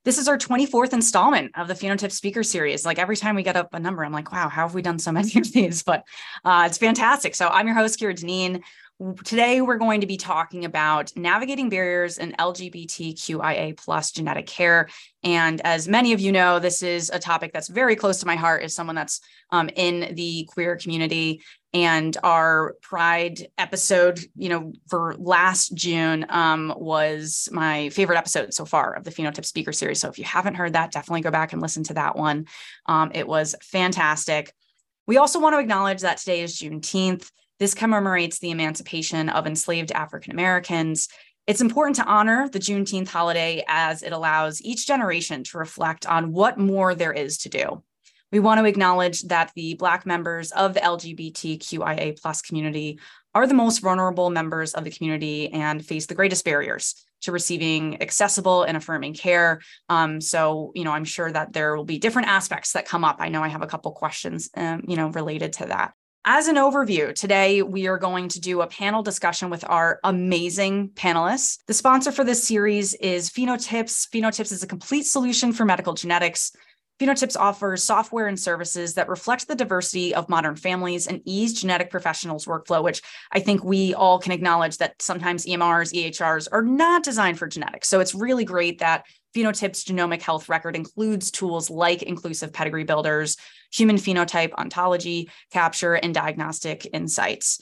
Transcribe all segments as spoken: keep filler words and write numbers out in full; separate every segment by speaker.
Speaker 1: This is our twenty-fourth installment of the Phenotips Speaker Series. Like every time we get up a number, I'm like, wow, how have we done so many of these? But uh, it's fantastic. So I'm your host, Kira Deneen. Today, we're going to be talking about navigating barriers in L G B T Q I A plus genetic care. And as many of you know, this is a topic that's very close to my heart as someone that's um, in the queer community. And our Pride episode, you know, for last June um, was my favorite episode so far of the Phenotips Speaker Series. So if you haven't heard that, definitely go back and listen to that one. Um, it was fantastic. We also want to acknowledge that today is Juneteenth. This commemorates the emancipation of enslaved African Americans. It's important to honor the Juneteenth holiday as it allows each generation to reflect on what more there is to do. We want to acknowledge that the Black members of the L G B T Q I A plus community are the most vulnerable members of the community and face the greatest barriers to receiving accessible and affirming care. Um, so, you know, I'm sure that there will be different aspects that come up. I know I have a couple questions, um, you know, related to that. As an overview, today we are going to do a panel discussion with our amazing panelists. The sponsor for this series is Phenotips. Phenotips is a complete solution for medical genetics. Phenotips offers software and services that reflect the diversity of modern families and ease genetic professionals' workflow, which I think we all can acknowledge that sometimes E M Rs, E H Rs are not designed for genetics. So it's really great that Phenotips Genomic Health Record includes tools like inclusive pedigree builders, human phenotype ontology capture, and diagnostic insights.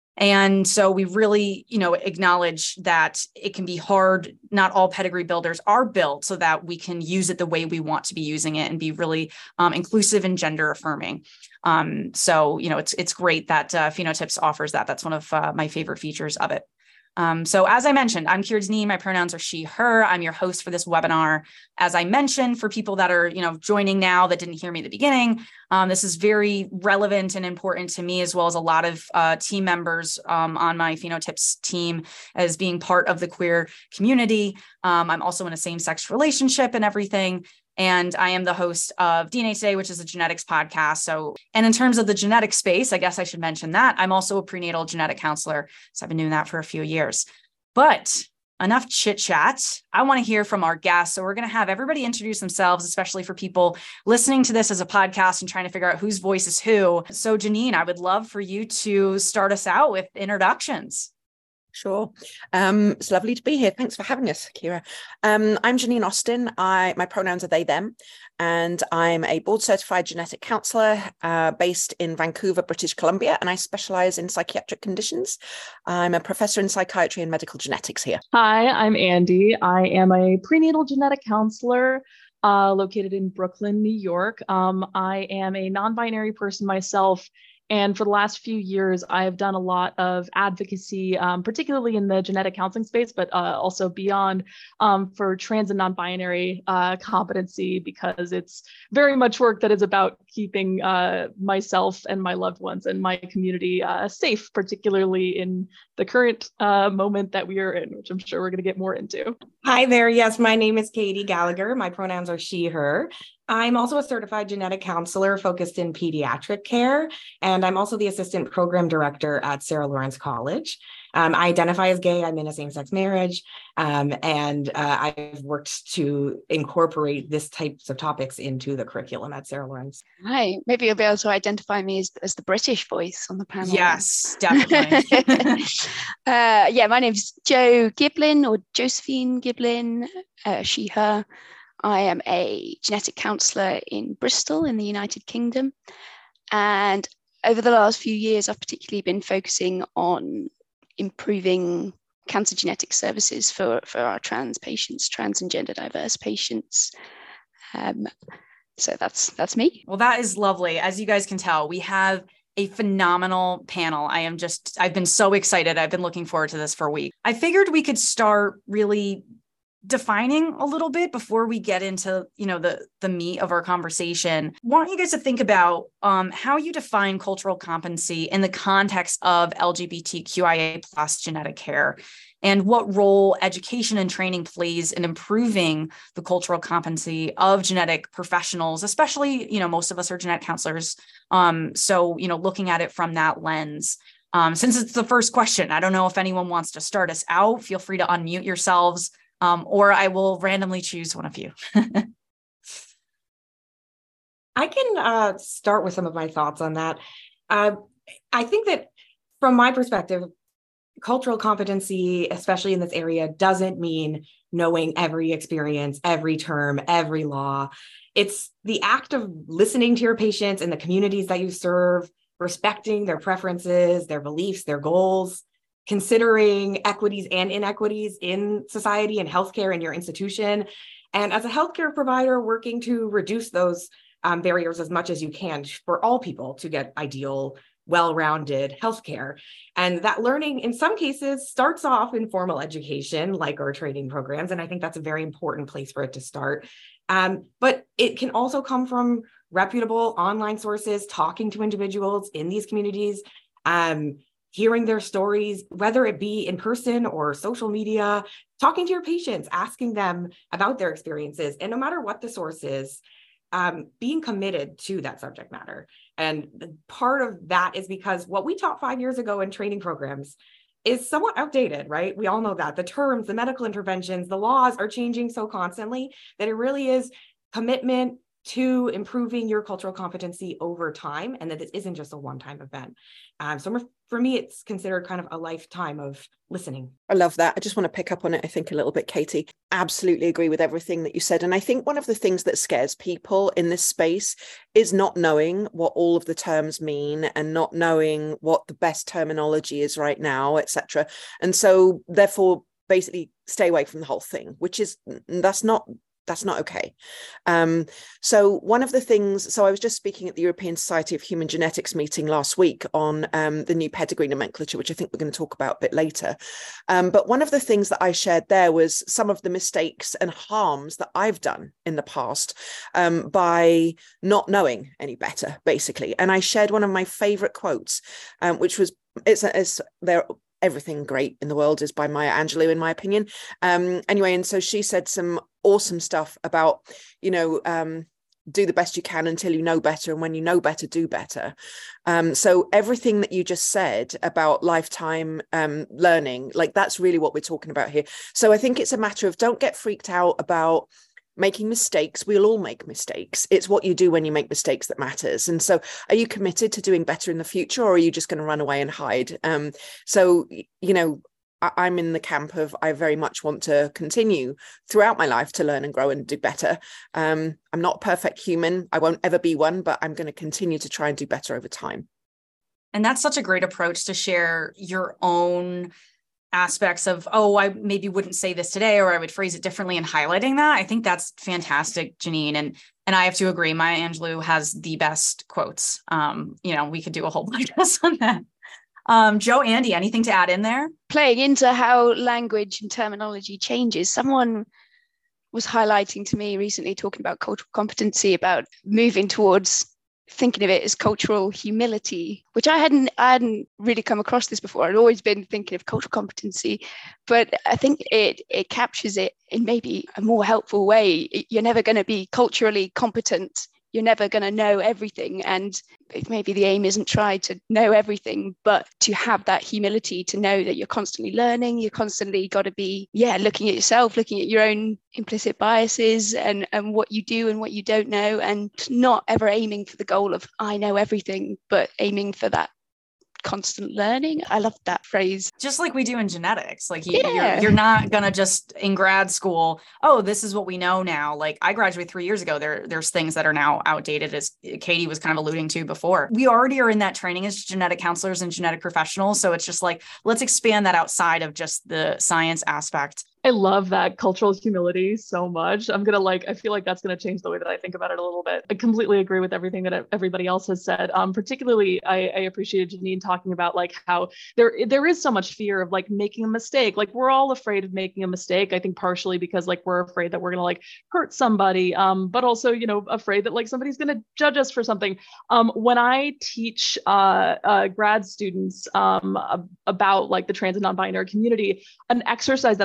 Speaker 1: And so we really, you know, acknowledge that it can be hard. Not all pedigree builders are built so that we can use it the way we want to be using it and be really um, inclusive and gender affirming. Um, so, you know, it's it's great that uh, Phenotips offers that. That's one of uh, my favorite features of it. Um, so as I mentioned, I'm Kira Deneen. My pronouns are she, her. I'm your host for this webinar. As I mentioned, for people that are, you know, joining now that didn't hear me at the beginning, um, this is very relevant and important to me, as well as a lot of uh, team members um, on my Phenotips team as being part of the queer community. Um, I'm also in a same-sex relationship and everything. And I am the host of D N A Today, which is a genetics podcast. So, and in terms of the genetic space, I guess I should mention that I'm also a prenatal genetic counselor. So I've been doing that for a few years. But enough chit chat. I want to hear from our guests. So we're going to have everybody introduce themselves, especially for people listening to this as a podcast and trying to figure out whose voice is who. So Janine, I would love for you to start us out with introductions.
Speaker 2: Sure. Um, it's lovely to be here. Thanks for having us, Kira. Um, I'm Janine Austin. I, my pronouns are they, them, and I'm a board certified genetic counsellor uh, based in Vancouver, British Columbia, and I specialise in psychiatric conditions. I'm a professor in psychiatry and medical genetics here.
Speaker 3: Hi, I'm Andy. I am a prenatal genetic counsellor uh, located in Brooklyn, New York. Um, I am a non-binary person myself. And for the last few years, I have done a lot of advocacy, um, particularly in the genetic counseling space, but uh, also beyond um, for trans and non-binary uh, competency, because it's very much work that is about keeping uh, myself and my loved ones and my community uh, safe, particularly in the current uh, moment that we are in, which I'm sure we're going to get more into.
Speaker 4: Hi there. Yes, my name is Katie Gallagher. My pronouns are she, her. I'm also a certified genetic counselor focused in pediatric care, and I'm also the assistant program director at Sarah Lawrence College. Um, I identify as gay. I'm in a same-sex marriage, um, and uh, I've worked to incorporate this types of topics into the curriculum at Sarah Lawrence.
Speaker 5: Hi, maybe you'll be able to identify me as, as the British voice on the panel.
Speaker 1: Yes, definitely.
Speaker 5: uh, yeah, my name's Jo Giblin, or Josephine Giblin, uh, she, her. I am a genetic counsellor in Bristol in the United Kingdom. And over the last few years, I've particularly been focusing on improving cancer genetic services for, for our trans patients, trans and gender diverse patients. Um, so that's that's me.
Speaker 1: Well, that is lovely. As you guys can tell, we have a phenomenal panel. I am just, I've been so excited. I've been looking forward to this for a week. I figured we could start really defining a little bit before we get into, you know, the the meat of our conversation. I want you guys to think about um, how you define cultural competency in the context of L G B T Q I A plus genetic care, and what role education and training plays in improving the cultural competency of genetic professionals, especially, you know, most of us are genetic counselors. Um, so, you know, looking at it from that lens. Um, since it's the first question, I don't know if anyone wants to start us out. Feel free to unmute yourselves. um, or I will randomly choose one of you.
Speaker 4: I can uh, start with some of my thoughts on that. Uh, I think that from my perspective, cultural competency, especially in this area, doesn't mean knowing every experience, every term, every law. It's the act of listening to your patients and the communities that you serve, respecting their preferences, their beliefs, their goals, considering equities and inequities in society and healthcare in your institution. And as a healthcare provider, working to reduce those um, barriers as much as you can for all people to get ideal, well-rounded healthcare. And that learning in some cases starts off in formal education, like our training programs. And I think that's a very important place for it to start. Um, but it can also come from reputable online sources, talking to individuals in these communities, um, hearing their stories, whether it be in person or social media, talking to your patients, asking them about their experiences. And no matter what the source is, um, being committed to that subject matter. And part of that is because what we taught five years ago in training programs is somewhat outdated, right? We all know that. The terms, the medical interventions, the laws are changing so constantly that it really is commitment to improving your cultural competency over time, and that this isn't just a one-time event. Um, so for me, it's considered kind of a lifetime of listening.
Speaker 2: I love that. I just want to pick up on it, I think, a little bit, Katie. Absolutely agree with everything that you said. And I think one of the things that scares people in this space is not knowing what all of the terms mean and not knowing what the best terminology is right now, et cetera. And so therefore, basically stay away from the whole thing, which is, that's not That's not okay. Um, so one of the things, so I was just speaking at the European Society of Human Genetics meeting last week on um, the new pedigree nomenclature, which I think we're going to talk about a bit later. Um, but one of the things that I shared there was some of the mistakes and harms that I've done in the past um, by not knowing any better, basically. And I shared one of my favorite quotes, um, which was, it's, it's there. Everything great in the world is by Maya Angelou, in my opinion. Um, anyway, and so she said some awesome stuff about, you know, um, do the best you can until you know better. And when you know better, do better. Um, so everything that you just said about lifetime um, learning, like that's really what we're talking about here. So I think it's a matter of don't get freaked out about making mistakes. We'll all make mistakes. It's what you do when you make mistakes that matters. And so are you committed to doing better in the future, or are you just going to run away and hide? Um, so, you know, I, I'm in the camp of I very much want to continue throughout my life to learn and grow and do better. Um, I'm not a perfect human. I won't ever be one, but I'm going to continue to try and do better over time.
Speaker 1: And that's such a great approach to share your own aspects of, oh, I maybe wouldn't say this today, or I would phrase it differently, and highlighting that. I think that's fantastic, Janine. And and I have to agree, Maya Angelou has the best quotes. Um, you know, we could do a whole podcast on that. Um, Joe, Andy, anything to add in there?
Speaker 5: Playing into how language and terminology changes, someone was highlighting to me recently, talking about cultural competency, about moving towards thinking of it as cultural humility, which I hadn't I hadn't really come across this before. I'd always been thinking of cultural competency, but I think it it captures it in maybe a more helpful way. You're never going to be culturally competent. You're never going to know everything. And maybe the aim isn't try to know everything, but to have that humility to know that you're constantly learning. You're constantly got to be, yeah, looking at yourself, looking at your own implicit biases and, and what you do and what you don't know, and not ever aiming for the goal of, I know everything, but aiming for that constant learning. I love that phrase.
Speaker 1: Just like we do in genetics. Like you,
Speaker 5: yeah.
Speaker 1: you're, you're not going to just in grad school, oh, this is what we know now. Like I graduated three years ago. There, there's things that are now outdated, as Katie was kind of alluding to before. We already are in that training as genetic counselors and genetic professionals. So it's just like, let's expand that outside of just the science aspect.
Speaker 3: I love that cultural humility so much. I'm going to like, I feel like that's going to change the way that I think about it a little bit. I completely agree with everything that everybody else has said. Um, particularly, I, I appreciated Janine talking about like how there, there is so much fear of like making a mistake. Like we're all afraid of making a mistake. I think partially because like we're afraid that we're going to like hurt somebody, um, but also, you know, afraid that like somebody's going to judge us for something. Um, when I teach uh, uh, grad students um, about like the trans and non-binary community, an exercise that I have them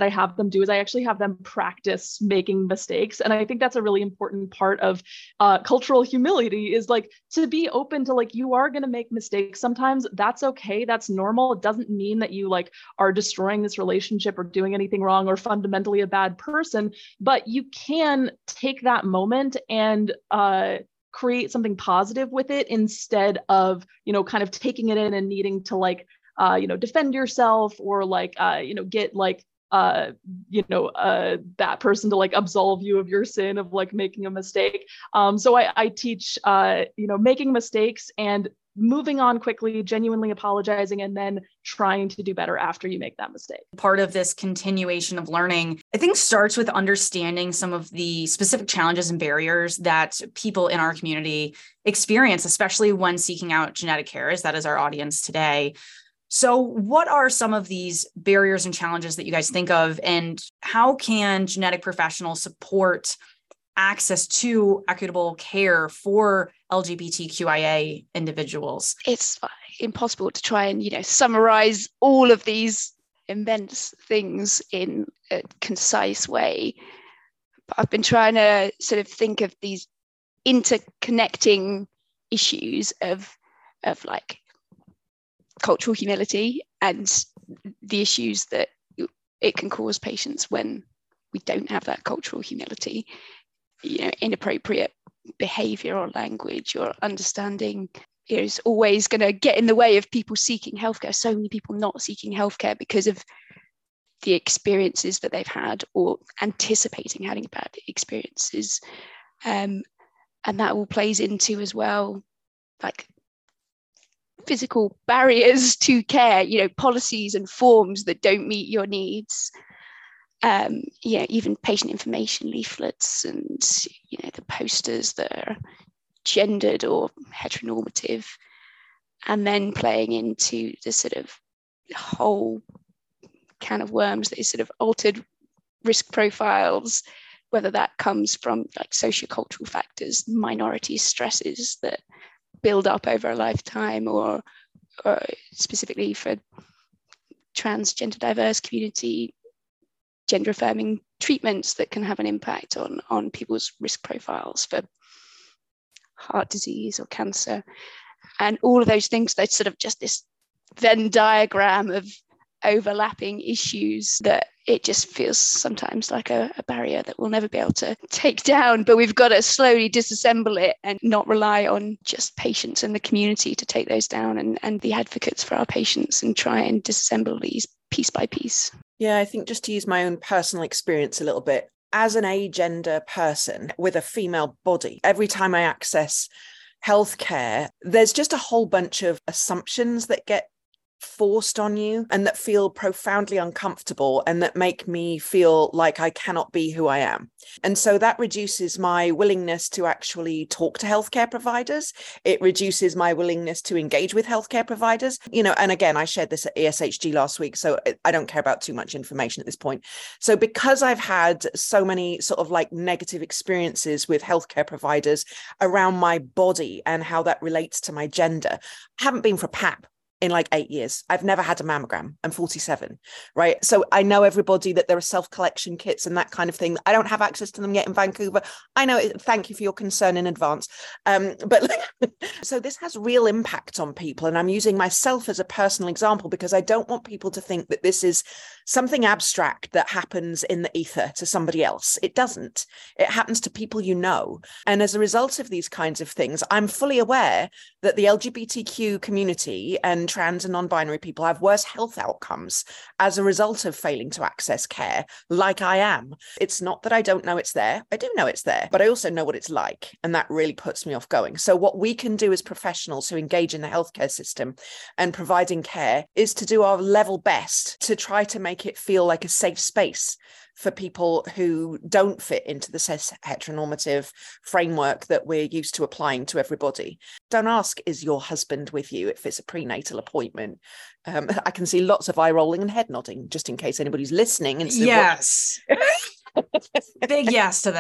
Speaker 3: them do is I actually have them practice making mistakes. And I think that's a really important part of uh, cultural humility, is like to be open to like, you are going to make mistakes sometimes. That's okay. That's normal. It doesn't mean that you like are destroying this relationship or doing anything wrong or fundamentally a bad person, but you can take that moment and uh, create something positive with it instead of, you know, kind of taking it in and needing to like, uh, you know, defend yourself or like, uh, you know, get like, uh, you know, uh, that person to like absolve you of your sin of like making a mistake. Um, so I, I teach, uh, you know, making mistakes and moving on quickly, genuinely apologizing, and then trying to do better after you make that mistake.
Speaker 1: Part of this continuation of learning, I think, starts with understanding some of the specific challenges and barriers that people in our community experience, especially when seeking out genetic care, as that is our audience today. So what are some of these barriers and challenges that you guys think of, and how can genetic professionals support access to equitable care for L G B T Q I A individuals?
Speaker 5: It's impossible to try and, you know, summarize all of these immense things in a concise way. But I've been trying to sort of think of these interconnecting issues of, of like cultural humility and the issues that it can cause patients when we don't have that cultural humility. You know, inappropriate behavior or language or understanding is always going to get in the way of people seeking healthcare. So many people not seeking healthcare because of the experiences that they've had or anticipating having bad experiences. Um, and that all plays into as well, like physical barriers to care, you know, policies and forms that don't meet your needs. Um, yeah, even patient information leaflets and, you know, the posters that are gendered or heteronormative, and then playing into the sort of whole can of worms that is sort of altered risk profiles, whether that comes from like sociocultural factors, minority stresses that build up over a lifetime, or, or specifically for transgender diverse community, gender affirming treatments that can have an impact on, on people's risk profiles for heart disease or cancer. And all of those things, that's sort of just this Venn diagram of overlapping issues that it just feels sometimes like a, a barrier that we'll never be able to take down, but we've got to slowly disassemble it and not rely on just patients and the community to take those down, and, and the advocates for our patients, and try and disassemble these piece by piece.
Speaker 2: Yeah, I think just to use my own personal experience a little bit, as an agender person with a female body, every time I access healthcare, there's just a whole bunch of assumptions that get forced on you and that feel profoundly uncomfortable and that make me feel like I cannot be who I am. And so that reduces my willingness to actually talk to healthcare providers. It reduces my willingness to engage with healthcare providers. You know, and again, I shared this at E S H G last week, so I don't care about too much information at this point. So because I've had so many sort of like negative experiences with healthcare providers around my body and how that relates to my gender, I haven't been for a P A P in like eight years. I've never had a mammogram. I'm forty-seven, right? So I know everybody that there are self-collection kits and that kind of thing. I don't have access to them yet in Vancouver. I know it, thank you for your concern in advance. Um, but so this has real impact on people. And I'm using myself as a personal example because I don't want people to think that this is something abstract that happens in the ether to somebody else. It doesn't. It happens to people you know. And as a result of these kinds of things, I'm fully aware that the L G B T Q community and trans and non-binary people have worse health outcomes as a result of failing to access care, like I am. It's not that I don't know it's there. I do know it's there, but I also know what it's like. And that really puts me off going. So what we can do as professionals who engage in the healthcare system and providing care is to do our level best to try to make it feel like a safe space for people who don't fit into the cis heteronormative framework that we're used to applying to everybody. Don't ask, is your husband with you if it's a prenatal appointment? Um, I can see lots of eye rolling and head nodding, just in case anybody's listening. And
Speaker 1: yes. Big yes to that.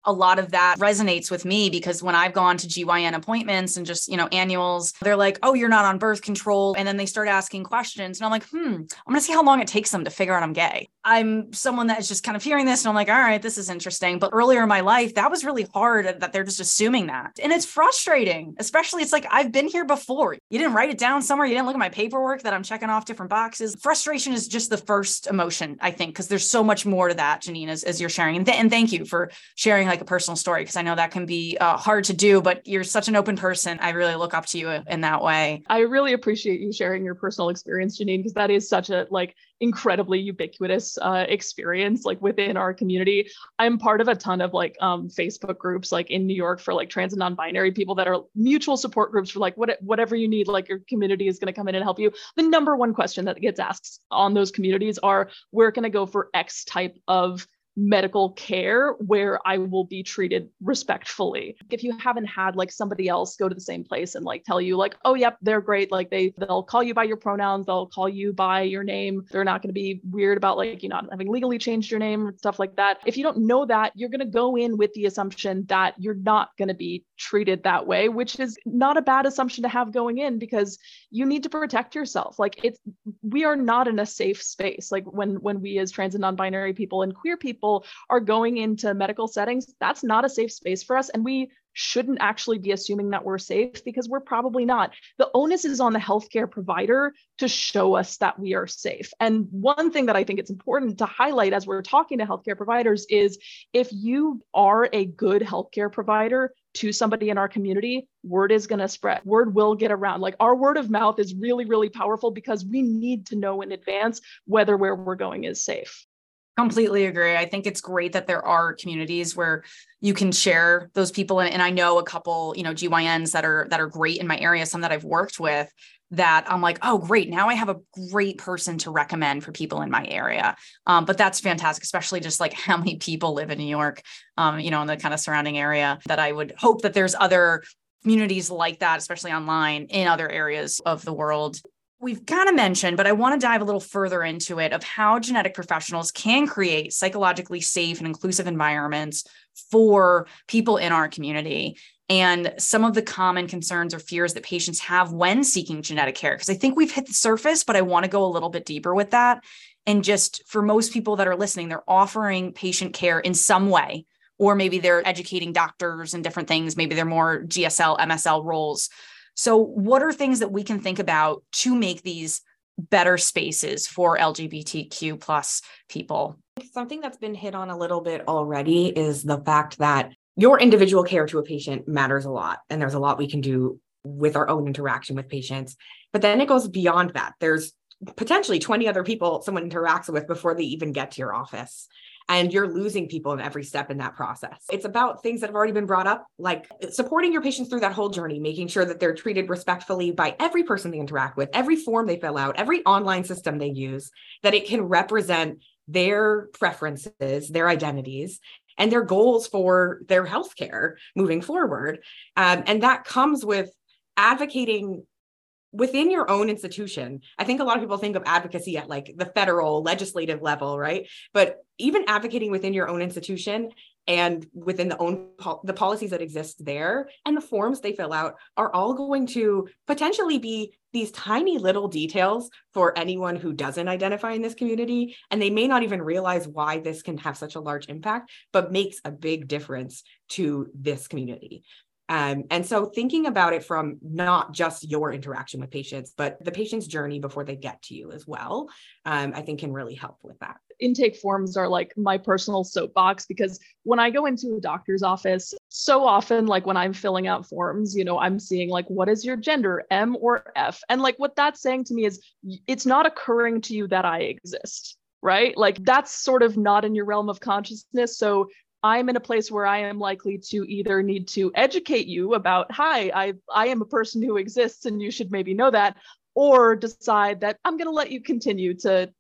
Speaker 1: a lot of that resonates with me because when I've gone to G Y N appointments and just, you know, annuals, they're like, oh, you're not on birth control. And then they start asking questions. And I'm like, hmm, I'm going to see how long it takes them to figure out I'm gay. I'm someone that is just kind of hearing this and I'm like, all right, this is interesting. But earlier in my life, that was really hard that they're just assuming that. And it's frustrating, especially it's like, I've been here before. You didn't write it down somewhere. You didn't look at my paperwork that I'm checking off different boxes. Frustration is just the first emotion, I think, because there's so much more to that, Janine, as, as you're sharing. And, th- and thank you for sharing like a personal story, because I know that can be uh, hard to do, but you're such an open person. I really look up to you in that way.
Speaker 3: I really appreciate you sharing your personal experience, Janine, because that is such a like incredibly ubiquitous uh, experience like within our community. I'm part of a ton of like um, Facebook groups like in New York for like trans and non-binary people that are mutual support groups for like what, whatever you need, like your community is going to come in and help you. The number one question that gets asked on those communities are, where can I go for X type of medical care where I will be treated respectfully? If you haven't had like somebody else go to the same place and like tell you like, oh, yep, they're great. Like they, they'll call you by your pronouns. They'll call you by your name. They're not going to be weird about like you not having legally changed your name and stuff like that. If you don't know that, you're going to go in with the assumption that you're not going to be treated that way, which is not a bad assumption to have going in because you need to protect yourself. Like it's, we are not in a safe space. Like when, when we as trans and non-binary people and queer people are going into medical settings, that's not a safe space for us. And we shouldn't actually be assuming that we're safe because we're probably not. The onus is on the healthcare provider to show us that we are safe. And one thing that I think it's important to highlight as we're talking to healthcare providers is if you are a good healthcare provider to somebody in our community, word is going to spread. Word will get around. Like our word of mouth is really, really powerful because we need to know in advance whether where we're going is safe.
Speaker 1: Completely agree. I think it's great that there are communities where you can share those people. And, and I know a couple, you know, G Y Ns that are that are great in my area, some that I've worked with that I'm like, oh, great. Now I have a great person to recommend for people in my area. Um, but that's fantastic, especially just like how many people live in New York, um, you know, in the kind of surrounding area, that I would hope that there's other communities like that, especially online in other areas of the world. We've kind of mentioned, but I want to dive a little further into it of how genetic professionals can create psychologically safe and inclusive environments for people in our community and some of the common concerns or fears that patients have when seeking genetic care. Because I think we've hit the surface, but I want to go a little bit deeper with that. And just for most people that are listening, they're offering patient care in some way, or maybe they're educating doctors and different things. Maybe they're more G S L, M S L roles. So what are things that we can think about to make these better spaces for L G B T Q plus people?
Speaker 4: Something that's been hit on a little bit already is the fact that your individual care to a patient matters a lot. And there's a lot we can do with our own interaction with patients. But then it goes beyond that. There's potentially twenty other people someone interacts with before they even get to your office. And you're losing people in every step in that process. It's about things that have already been brought up, like supporting your patients through that whole journey, making sure that they're treated respectfully by every person they interact with, every form they fill out, every online system they use, that it can represent their preferences, their identities, and their goals for their healthcare moving forward. Um, and that comes with advocating within your own institution. I think a lot of people think of advocacy at like the federal legislative level, right? But even advocating within your own institution and within the own pol- the policies that exist there and the forms they fill out are all going to potentially be these tiny little details for anyone who doesn't identify in this community. And they may not even realize why this can have such a large impact, but makes a big difference to this community. Um, and so thinking about it from not just your interaction with patients, but the patient's journey before they get to you as well, um, I think can really help with that.
Speaker 3: Intake forms are like my personal soapbox because when I go into a doctor's office, so often, like when I'm filling out forms, you know, I'm seeing like, what is your gender, M or F? And like what that's saying to me is it's not occurring to you that I exist, right? Like that's sort of not in your realm of consciousness. So I'm in a place where I am likely to either need to educate you about, hi, I, I am a person who exists and you should maybe know that, or decide that I'm going to let you continue to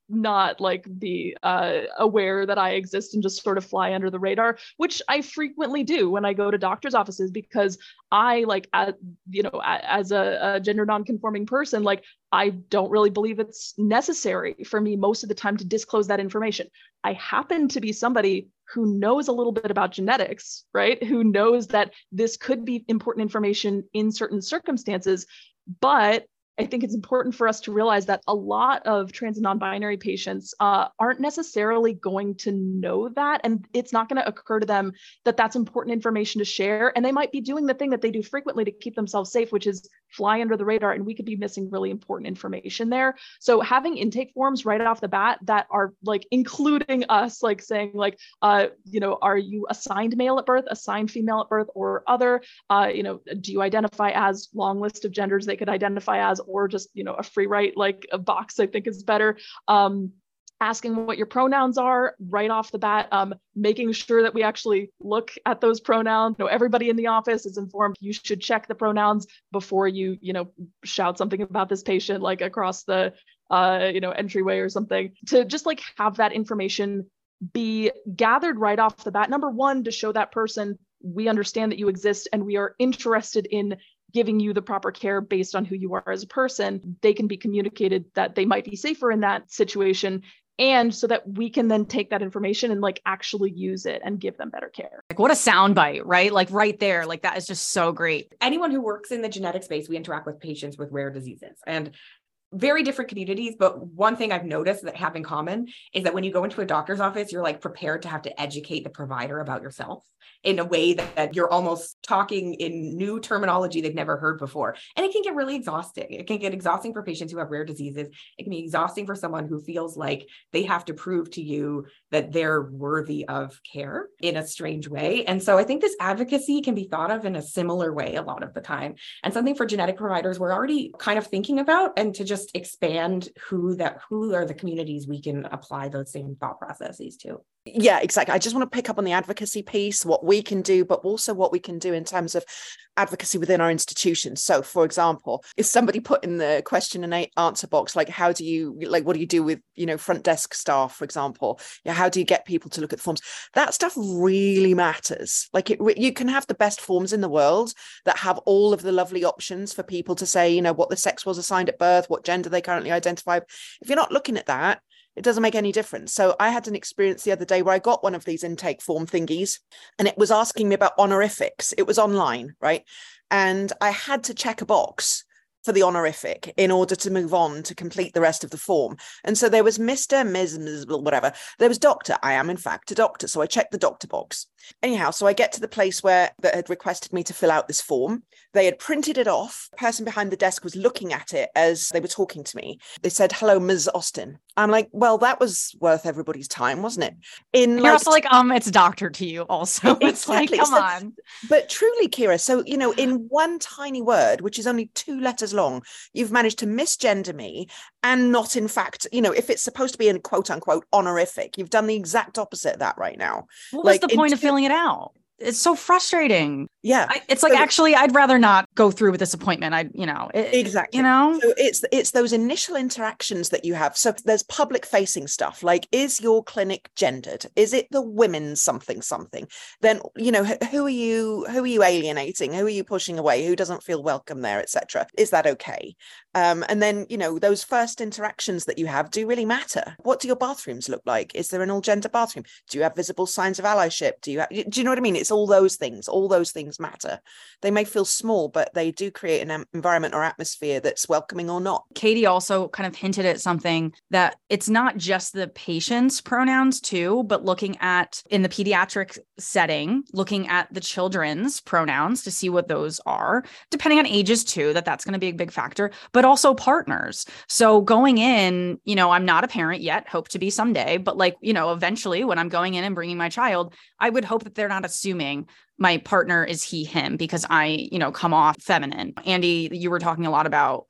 Speaker 3: not like be uh, aware that I exist and just sort of fly under the radar, which I frequently do when I go to doctor's offices, because I like, as, you know, as a, a gender nonconforming person, like I don't really believe it's necessary for me most of the time to disclose that information. I happen to be somebody who knows a little bit about genetics, right? Who knows that this could be important information in certain circumstances, but I think it's important for us to realize that a lot of trans and non-binary patients uh, aren't necessarily going to know that, and it's not going to occur to them that that's important information to share. And they might be doing the thing that they do frequently to keep themselves safe, which is fly under the radar, and we could be missing really important information there. So having intake forms right off the bat that are like including us, like saying like, uh, you know, are you assigned male at birth, assigned female at birth, or other? Uh, you know, do you identify as long list of genders they could identify as? Or just, you know, a free write, like a box, I think is better. Um, asking what your pronouns are right off the bat, um, making sure that we actually look at those pronouns. You know, everybody in the office is informed you should check the pronouns before you, you know, shout something about this patient, like across the, uh, you know, entryway or something, to just like have that information be gathered right off the bat. Number one, to show that person, we understand that you exist and we are interested in giving you the proper care based on who you are as a person. They can be communicated that they might be safer in that situation. And so that we can then take that information and like actually use it and give them better care.
Speaker 1: Like what a soundbite, right? Like right there, like that is just so great.
Speaker 4: Anyone who works in the genetic space, we interact with patients with rare diseases and very different communities. But one thing I've noticed that have in common is that when you go into a doctor's office, you're like prepared to have to educate the provider about yourself in a way that, that you're almost talking in new terminology they've never heard before. And it can get really exhausting. It can get exhausting for patients who have rare diseases. It can be exhausting for someone who feels like they have to prove to you that they're worthy of care in a strange way. And so I think this advocacy can be thought of in a similar way a lot of the time, and something for genetic providers we're already kind of thinking about, and to just expand who that who are the communities we can apply those same thought processes to.
Speaker 2: Yeah, exactly. I just want to pick up on the advocacy piece, what we can do, but also what we can do in terms of advocacy within our institutions. So, for example, if somebody put in the question and answer box, like, how do you, like, what do you do with, you know, front desk staff, for example? Yeah, how do you get people to look at the forms? That stuff really matters. Like, it, you can have the best forms in the world that have all of the lovely options for people to say, you know, what the sex was assigned at birth, what gender they currently identify. If you're not looking at that, it doesn't make any difference. So I had an experience the other day where I got one of these intake form thingies, and it was asking me about honorifics. It was online, right? And I had to check a box for the honorific in order to move on to complete the rest of the form. And so there was Mister, Miz, Miz whatever. There was doctor. I am, in fact, a doctor. So I checked the doctor box. Anyhow, so I get to the place where that had requested me to fill out this form. They had printed it off. The person behind the desk was looking at it as they were talking to me. They said, "Hello, Miz Austin." I'm like, well, that was worth everybody's time, wasn't it? In
Speaker 1: You're
Speaker 2: like,
Speaker 1: also like, um, it's doctor to you also. It's
Speaker 2: exactly.
Speaker 1: like, come
Speaker 2: So,
Speaker 1: on.
Speaker 2: But truly, Kira, so, you know, in one tiny word, which is only two letters long, you've managed to misgender me and not, in fact, you know, if it's supposed to be a quote unquote honorific, you've done the exact opposite of that right now.
Speaker 1: What
Speaker 2: like,
Speaker 1: was the point
Speaker 2: in
Speaker 1: of filling it out? It's so frustrating.
Speaker 2: Yeah.
Speaker 1: I, it's like,
Speaker 2: so,
Speaker 1: actually, I'd rather not go through with this appointment. I, you know, it,
Speaker 2: exactly.
Speaker 1: You know,
Speaker 2: so it's it's those initial interactions that you have. So there's public facing stuff like, is your clinic gendered? Is it the women's something something? Then, you know, who are you? Who are you alienating? Who are you pushing away? Who doesn't feel welcome there, et cetera? Is that okay? Um, and then, you know, those first interactions that you have do really matter. What do your bathrooms look like? Is there an all gender bathroom? Do you have visible signs of allyship? Do you have, do you know what I mean? It's all those things. All those things matter. They may feel small, but they do create an environment or atmosphere that's welcoming or not.
Speaker 1: Katie also kind of hinted at something that it's not just the patient's pronouns too, but looking at in the pediatric setting, looking at the children's pronouns to see what those are, depending on ages too, that that's going to be a big factor, but also partners. So going in, you know, I'm not a parent yet, hope to be someday, but like, you know, eventually when I'm going in and bringing my child, I would hope that they're not assuming my partner is he, him, because I, you know, come off feminine. Andy, you were talking a lot about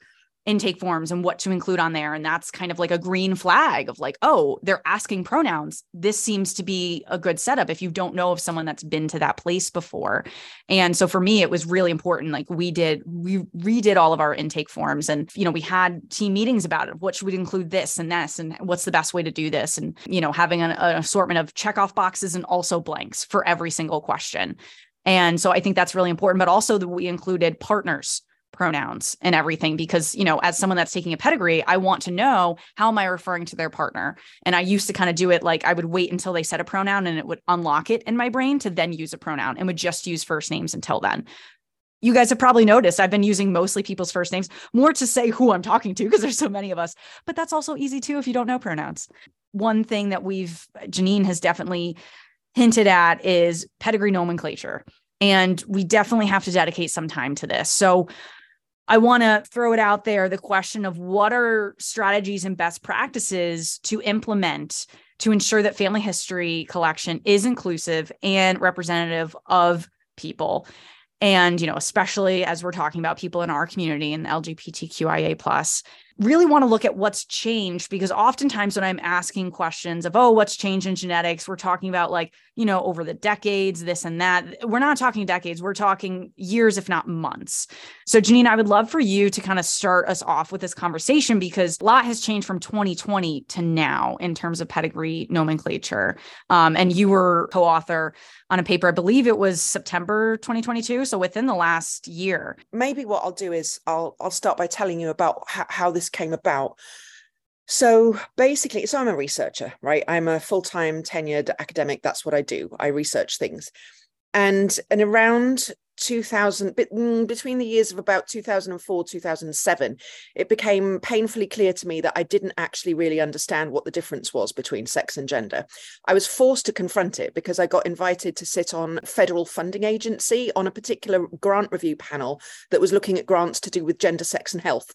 Speaker 1: intake forms and what to include on there. And that's kind of like a green flag of like, oh, they're asking pronouns. This seems to be a good setup if you don't know of someone that's been to that place before. And so for me, it was really important. Like we did, we redid all of our intake forms, and, you know, we had team meetings about it. What should we include this and this, and what's the best way to do this? And, you know, having an, an assortment of checkoff boxes and also blanks for every single question. And so I think that's really important, but also that we included partners pronouns and everything, because, you know, as someone that's taking a pedigree, I want to know, how am I referring to their partner? And I used to kind of do it like I would wait until they said a pronoun and it would unlock it in my brain to then use a pronoun, and would just use first names until then. You guys have probably noticed I've been using mostly people's first names more to say who I'm talking to, because there's so many of us, but that's also easy too if you don't know pronouns. One thing that we've, Janine has definitely hinted at is pedigree nomenclature. And we definitely have to dedicate some time to this. So I want to throw it out there, the question of what are strategies and best practices to implement to ensure that family history collection is inclusive and representative of people. And, you know, especially as we're talking about people in our community and L G B T Q I A plus, really want to look at what's changed, because oftentimes when I'm asking questions of, oh, what's changed in genetics, we're talking about like, you know, over the decades, this and that. We're not talking decades, we're talking years, if not months. So Janine, I would love for you to kind of start us off with this conversation, because a lot has changed from twenty twenty to now in terms of pedigree nomenclature. Um, and you were co-author on a paper, I believe it was September twenty twenty-two. So within the last year.
Speaker 2: Maybe what I'll do is I'll I'll start by telling you about how, how this came about. So basically, so I'm a researcher, right? I'm a full-time tenured academic. That's what I do. I research things. And, and around two thousand, between the years of about two thousand four, two thousand seven, it became painfully clear to me that I didn't actually really understand what the difference was between sex and gender. I was forced to confront it because I got invited to sit on a federal funding agency on a particular grant review panel that was looking at grants to do with gender, sex and health.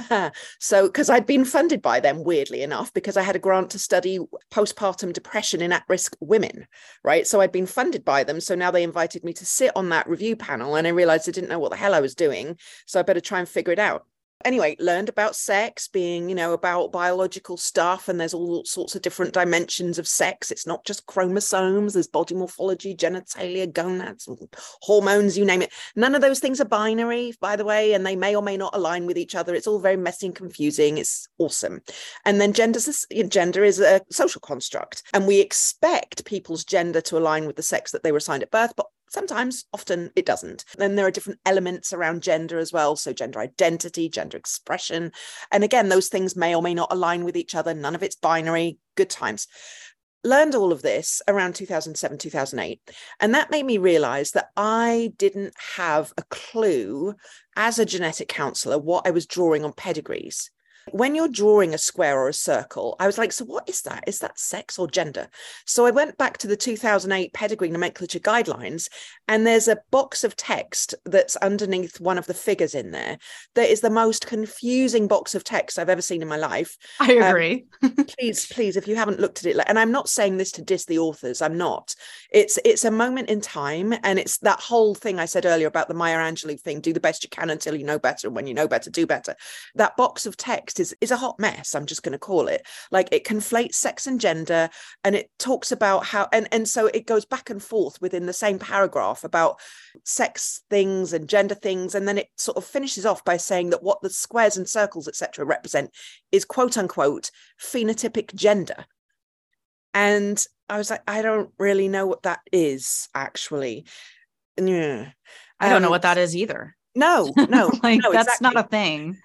Speaker 2: So, because I'd been funded by them, weirdly enough, because I had a grant to study postpartum depression in at-risk women, right? So I'd been funded by them. So now they invited me to sit on that review panel. And I realized I didn't know what the hell I was doing. So I better try and figure it out. Anyway, learned about sex being, you know, about biological stuff. And there's all sorts of different dimensions of sex. It's not just chromosomes. There's body morphology, genitalia, gonads, hormones, you name it. None of those things are binary, by the way, and they may or may not align with each other. It's all very messy and confusing. It's awesome. And then gender, gender is a social construct. And we expect people's gender to align with the sex that they were assigned at birth, but sometimes, often it doesn't. Then there are different elements around gender as well. So gender identity, gender expression. And again, those things may or may not align with each other. None of it's binary. Good times. Learned all of this around two thousand seven, two thousand eight. And that made me realize that I didn't have a clue as a genetic counselor what I was drawing on pedigrees. When you're drawing a square or a circle, I was like, so what is that? Is that sex or gender? So I went back to the two thousand eight pedigree nomenclature guidelines, and there's a box of text that's underneath one of the figures in there. That is the most confusing box of text I've ever seen in my life.
Speaker 1: I agree.
Speaker 2: Um, please, please, if you haven't looked at it, and I'm not saying this to diss the authors, I'm not. It's it's a moment in time, and it's that whole thing I said earlier about the Maya Angelou thing, do the best you can until you know better, and when you know better, do better. That box of text is, is a hot mess, I'm just going to call it. Like, it conflates sex and gender, and it talks about how, and, and so it goes back and forth within the same paragraph about sex things and gender things, and then it sort of finishes off by saying that what the squares and circles, et cetera, represent is quote unquote phenotypic gender. And I was like, I don't really know what that is, actually. Yeah.
Speaker 1: I don't
Speaker 2: um,
Speaker 1: know what that is either.
Speaker 2: No, no,
Speaker 1: like,
Speaker 2: no,
Speaker 1: that's
Speaker 2: exactly.
Speaker 1: not a thing.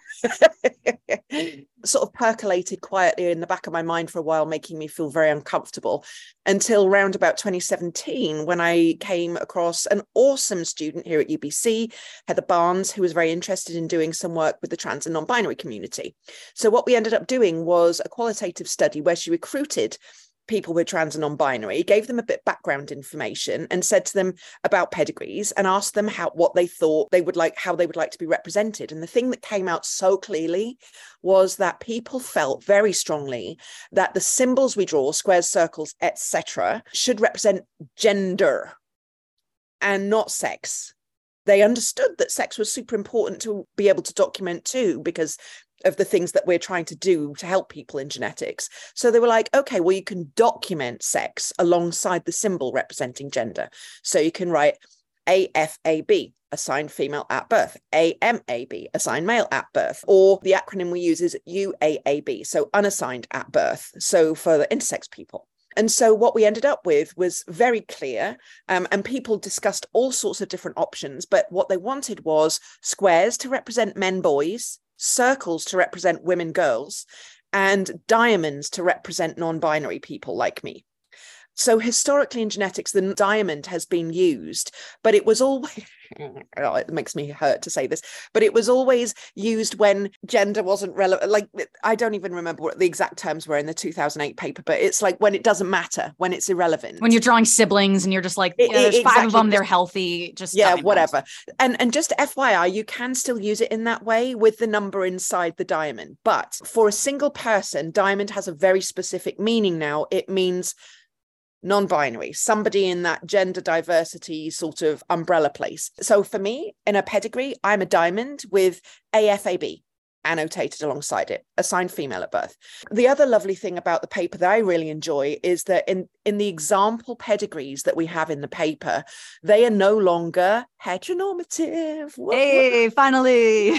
Speaker 2: Sort of percolated quietly in the back of my mind for a while, making me feel very uncomfortable, until around about twenty seventeen, when I came across an awesome student here at U B C, Heather Barnes, who was very interested in doing some work with the trans and non-binary community. So what we ended up doing was a qualitative study where she recruited people with trans and non-binary, gave them a bit background information, and said to them about pedigrees, and asked them how what they thought they would like, how they would like to be represented. And the thing that came out so clearly was that people felt very strongly that the symbols we draw, squares, circles, et cetera, should represent gender and not sex. They understood that sex was super important to be able to document too, because of the things that we're trying to do to help people in genetics. So they were like, okay, well, you can document sex alongside the symbol representing gender. So you can write A F A B, assigned female at birth, A M A B, assigned male at birth, or the acronym we use is U A A B, so unassigned at birth, so for the intersex people. And so what we ended up with was very clear, um, and people discussed all sorts of different options, but what they wanted was squares to represent men, boys, circles to represent women, girls, and diamonds to represent non-binary people like me. So historically in genetics, the diamond has been used, but it was always, oh, it makes me hurt to say this, but it was always used when gender wasn't relevant. Like, I don't even remember what the exact terms were in the two thousand eight paper, but it's like when it doesn't matter, when it's irrelevant.
Speaker 1: When you're drawing siblings and you're just like,
Speaker 2: it,
Speaker 1: yeah, there's
Speaker 2: exactly.
Speaker 1: five of them, they're healthy, just
Speaker 2: yeah,
Speaker 1: diamonds.
Speaker 2: Whatever. And, and just F Y I, you can still use it in that way with the number inside the diamond. But for a single person, diamond has a very specific meaning now. It means non-binary, somebody in that gender diversity sort of umbrella place. So for me, in a pedigree, I'm a diamond with A F A B annotated alongside it, assigned female at birth. The other lovely thing about the paper that I really enjoy is that in, in the example pedigrees that we have in the paper, they are no longer heteronormative.
Speaker 1: Hey, finally.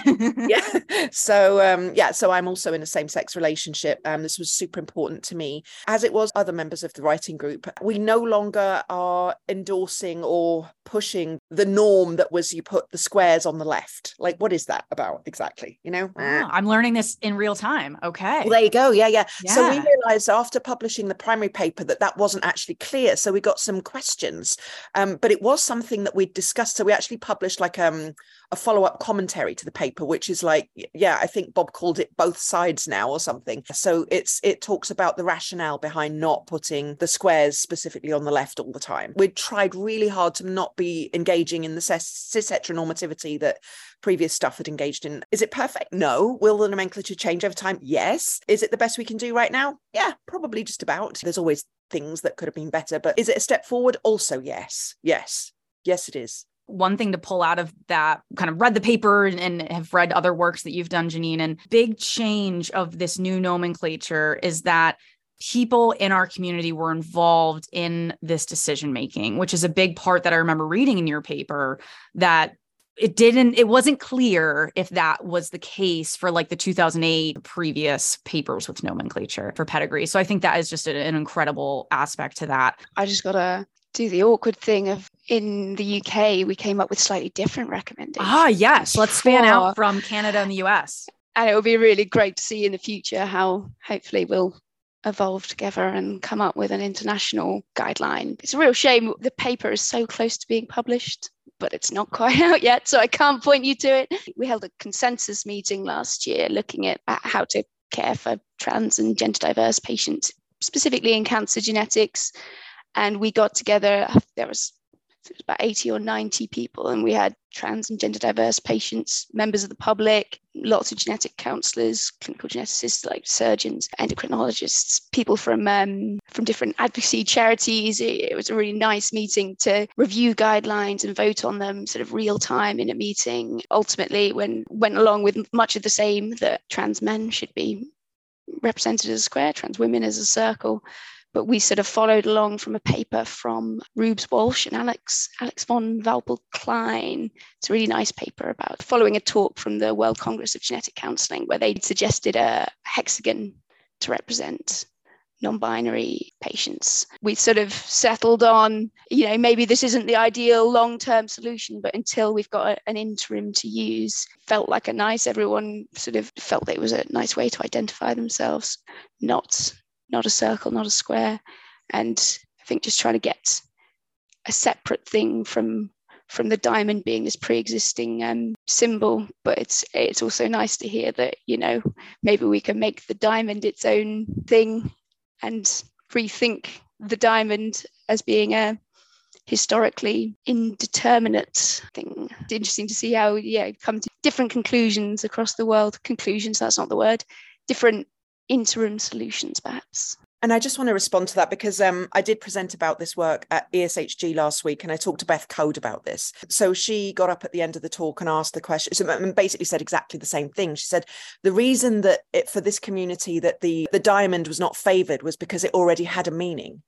Speaker 2: yeah. So, um, yeah, so I'm also in a same-sex relationship. Um, this was super important to me, as it was other members of the writing group. We no longer are endorsing or pushing the norm that was you put the squares on the left. Like, what is that about exactly? You know?
Speaker 1: Oh, I'm learning this in real time. Okay.
Speaker 2: Well, there you go. Yeah, yeah,
Speaker 1: yeah.
Speaker 2: So we realized after publishing the primary paper that that wasn't actually clear. So we got some questions, um, but it was something that we discussed. So we actually published like um, a follow-up commentary to the paper, which is like, yeah, I think Bob called it both sides now or something. So it's it talks about the rationale behind not putting the squares specifically on the left all the time. We tried really hard to not be engaging in the cis heteronormativity that previous stuff had engaged in. Is it perfect? No. Will the nomenclature change over time? Yes. Is it the best we can do right now? Yeah, probably just about. There's always things that could have been better, but is it a step forward? Also, yes. Yes. Yes, it is.
Speaker 1: One thing to pull out of that, kind of read the paper and, and have read other works that you've done, Janine, and big change of this new nomenclature is that people in our community were involved in this decision-making, which is a big part that I remember reading in your paper, that it didn't, it wasn't clear if that was the case for like the two thousand eight previous papers with nomenclature for pedigree. So I think that is just a, an incredible aspect to that.
Speaker 5: I just got to do the awkward thing of in the U K, we came up with slightly different recommendations.
Speaker 1: Ah, yes. Let's span out from Canada and the U S.
Speaker 5: And it will be really great to see in the future how hopefully we'll evolve together and come up with an international guideline. It's a real shame the paper is so close to being published, but it's not quite out yet, so I can't point you to it. We held a consensus meeting last year looking at how to care for trans and gender diverse patients, specifically in cancer genetics. And we got together, there was, it was about eighty or ninety people, and we had trans and gender diverse patients, members of the public, lots of genetic counselors, clinical geneticists like surgeons, endocrinologists, people from um, from different advocacy charities. It, it was a really nice meeting to review guidelines and vote on them sort of real time in a meeting. Ultimately, when went along with much of the same, that trans men should be represented as a square, trans women as a circle. But we sort of followed along from a paper from Rubes Walsh and Alex Alex von Walpole-Klein. It's a really nice paper about following a talk from the World Congress of Genetic Counselling, where they suggested a hexagon to represent non-binary patients. We sort of settled on, you know, maybe this isn't the ideal long-term solution, but until we've got a, an interim to use, felt like a nice, everyone sort of felt that it was a nice way to identify themselves, not not a circle, not a square. And I think just trying to get a separate thing from from the diamond being this pre-existing um, symbol. But it's it's also nice to hear that, you know, maybe we can make the diamond its own thing and rethink the diamond as being a historically indeterminate thing. It's interesting to see how, yeah, come to different conclusions across the world. Conclusions, that's not the word. Different interim solutions, perhaps.
Speaker 2: And I just want to respond to that because um, I did present about this work at E S H G last week, and I talked to Beth Code about this. So she got up at the end of the talk and asked the question, so, and basically said exactly the same thing. She said, the reason that it, for this community that the, the diamond was not favoured was because it already had a meaning.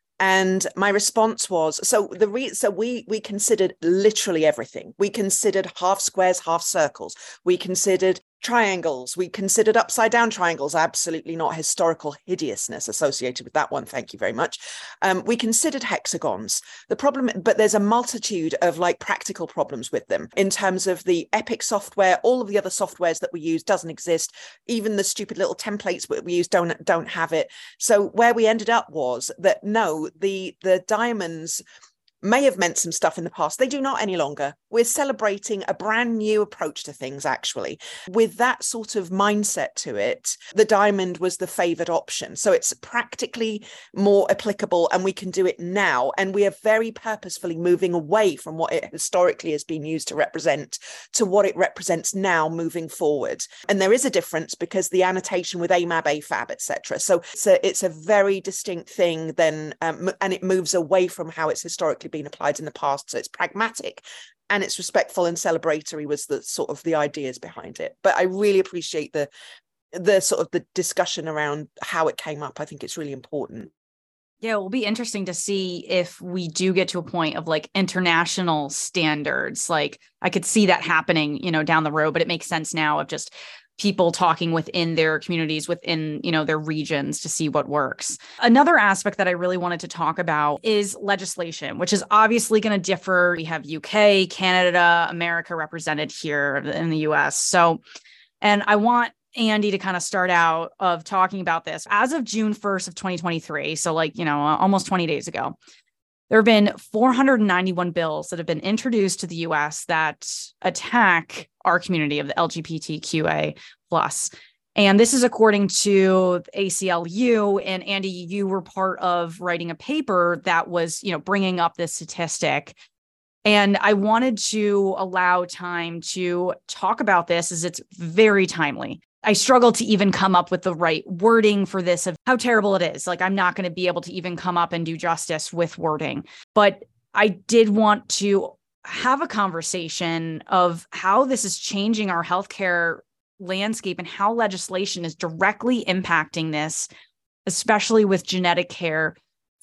Speaker 2: And my response was, so the re- so we we considered literally everything. We considered half squares, half circles. We considered triangles. We considered upside down triangles. Absolutely not historical hideousness associated with that one. Thank you very much. Um, we considered hexagons. The problem, but there's a multitude of like practical problems with them in terms of the Epic software. All of the other softwares that we use doesn't exist. Even the stupid little templates that we use don't don't have it. So where we ended up was that no, the the diamonds may have meant some stuff in the past. They do not any longer. We're celebrating a brand new approach to things, actually. With that sort of mindset to it, the diamond was the favoured option. So it's practically more applicable and we can do it now. And we are very purposefully moving away from what it historically has been used to represent to what it represents now moving forward. And there is a difference because the annotation with A M A B, A F A B, et cetera. So it's a, it's a very distinct thing then, um, and it moves away from how it's historically been applied in the past. So it's pragmatic and it's respectful and celebratory was the sort of the ideas behind it. But I really appreciate the the sort of the discussion around how it came up. I think it's really important.
Speaker 1: Yeah, it will be interesting to see if we do get to a point of like international standards. Like I could see that happening, you know, down the road, but it makes sense now of just people talking within their communities, within, you know, their regions to see what works. Another aspect that I really wanted to talk about is legislation, which is obviously going to differ. We have U K, Canada, America represented here in the U S. So, and I want Andy to kind of start out of talking about this. As of June first of twenty twenty-three, so like, you know, almost twenty days ago, there have been four hundred ninety-one bills that have been introduced to the U S that attack our community of the L G B T Q A plus. And this is according to A C L U. And Andy, you were part of writing a paper that was, you know, bringing up this statistic. And I wanted to allow time to talk about this as it's very timely. I struggle to even come up with the right wording for this of how terrible it is. Like I'm not going to be able to even come up and do justice with wording. But I did want to have a conversation of how this is changing our healthcare landscape and how legislation is directly impacting this, especially with genetic care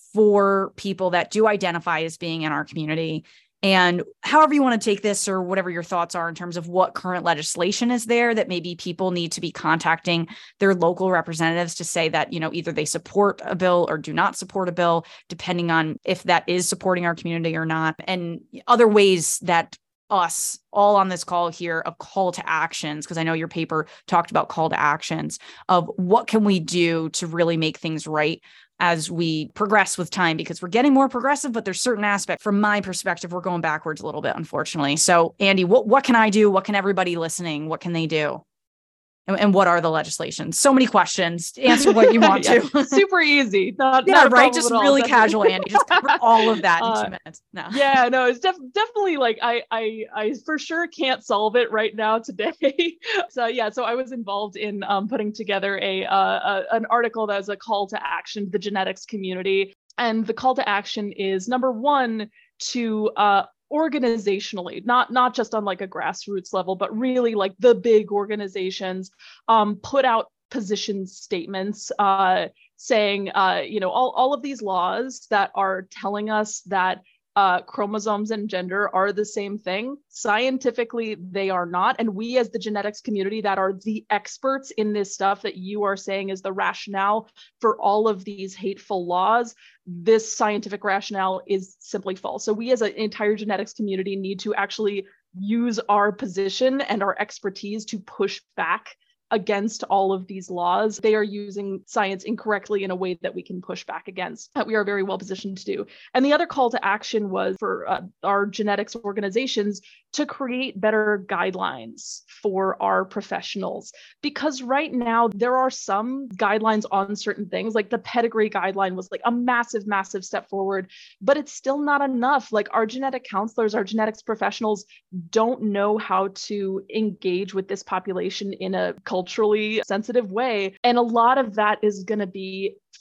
Speaker 1: for people that do identify as being in our community. And however you want to take this or whatever your thoughts are in terms of what current legislation is there that maybe people need to be contacting their local representatives to say that, you know, either they support a bill or do not support a bill, depending on if that is supporting our community or not. And other ways that us all on this call here of call to actions, because I know your paper talked about call to actions of what can we do to really make things right as we progress with time, because we're getting more progressive, but there's certain aspects from my perspective, we're going backwards a little bit, unfortunately. So Andy, what, what can I do? What can everybody listening, what can they do? And, and what are the legislations? So many questions. Answer what you want
Speaker 3: yeah.
Speaker 1: to.
Speaker 3: Super easy. Not,
Speaker 1: yeah,
Speaker 3: not
Speaker 1: right. Just really
Speaker 3: all,
Speaker 1: casual, Andy. Just cover all of that in
Speaker 3: uh,
Speaker 1: two minutes. No.
Speaker 3: Yeah, no, it's def- definitely like I, I, I for sure can't solve it right now today. so yeah, so I was involved in um, putting together a, uh, a an article that was a call to action to the genetics community, and the call to action is number one to uh, organizationally, not not just on like a grassroots level, but really like the big organizations um, put out position statements uh, saying, uh, you know, all, all of these laws that are telling us that uh, chromosomes and gender are the same thing. Scientifically, they are not. And we as the genetics community that are the experts in this stuff that you are saying is the rationale for all of these hateful laws, this scientific rationale is simply false. So we as an entire genetics community need to actually use our position and our expertise to push back against all of these laws. They are using science incorrectly in a way that we can push back against, that we are very well positioned to do. And the other call to action was for uh, our genetics organizations to create better guidelines for our professionals. Because right now there are some guidelines on certain things, like the pedigree guideline was like a massive, massive step forward, but it's still not enough. Like our genetic counselors, our genetics professionals don't know how to engage with this population in a culturally sensitive way. And a lot of that is going to be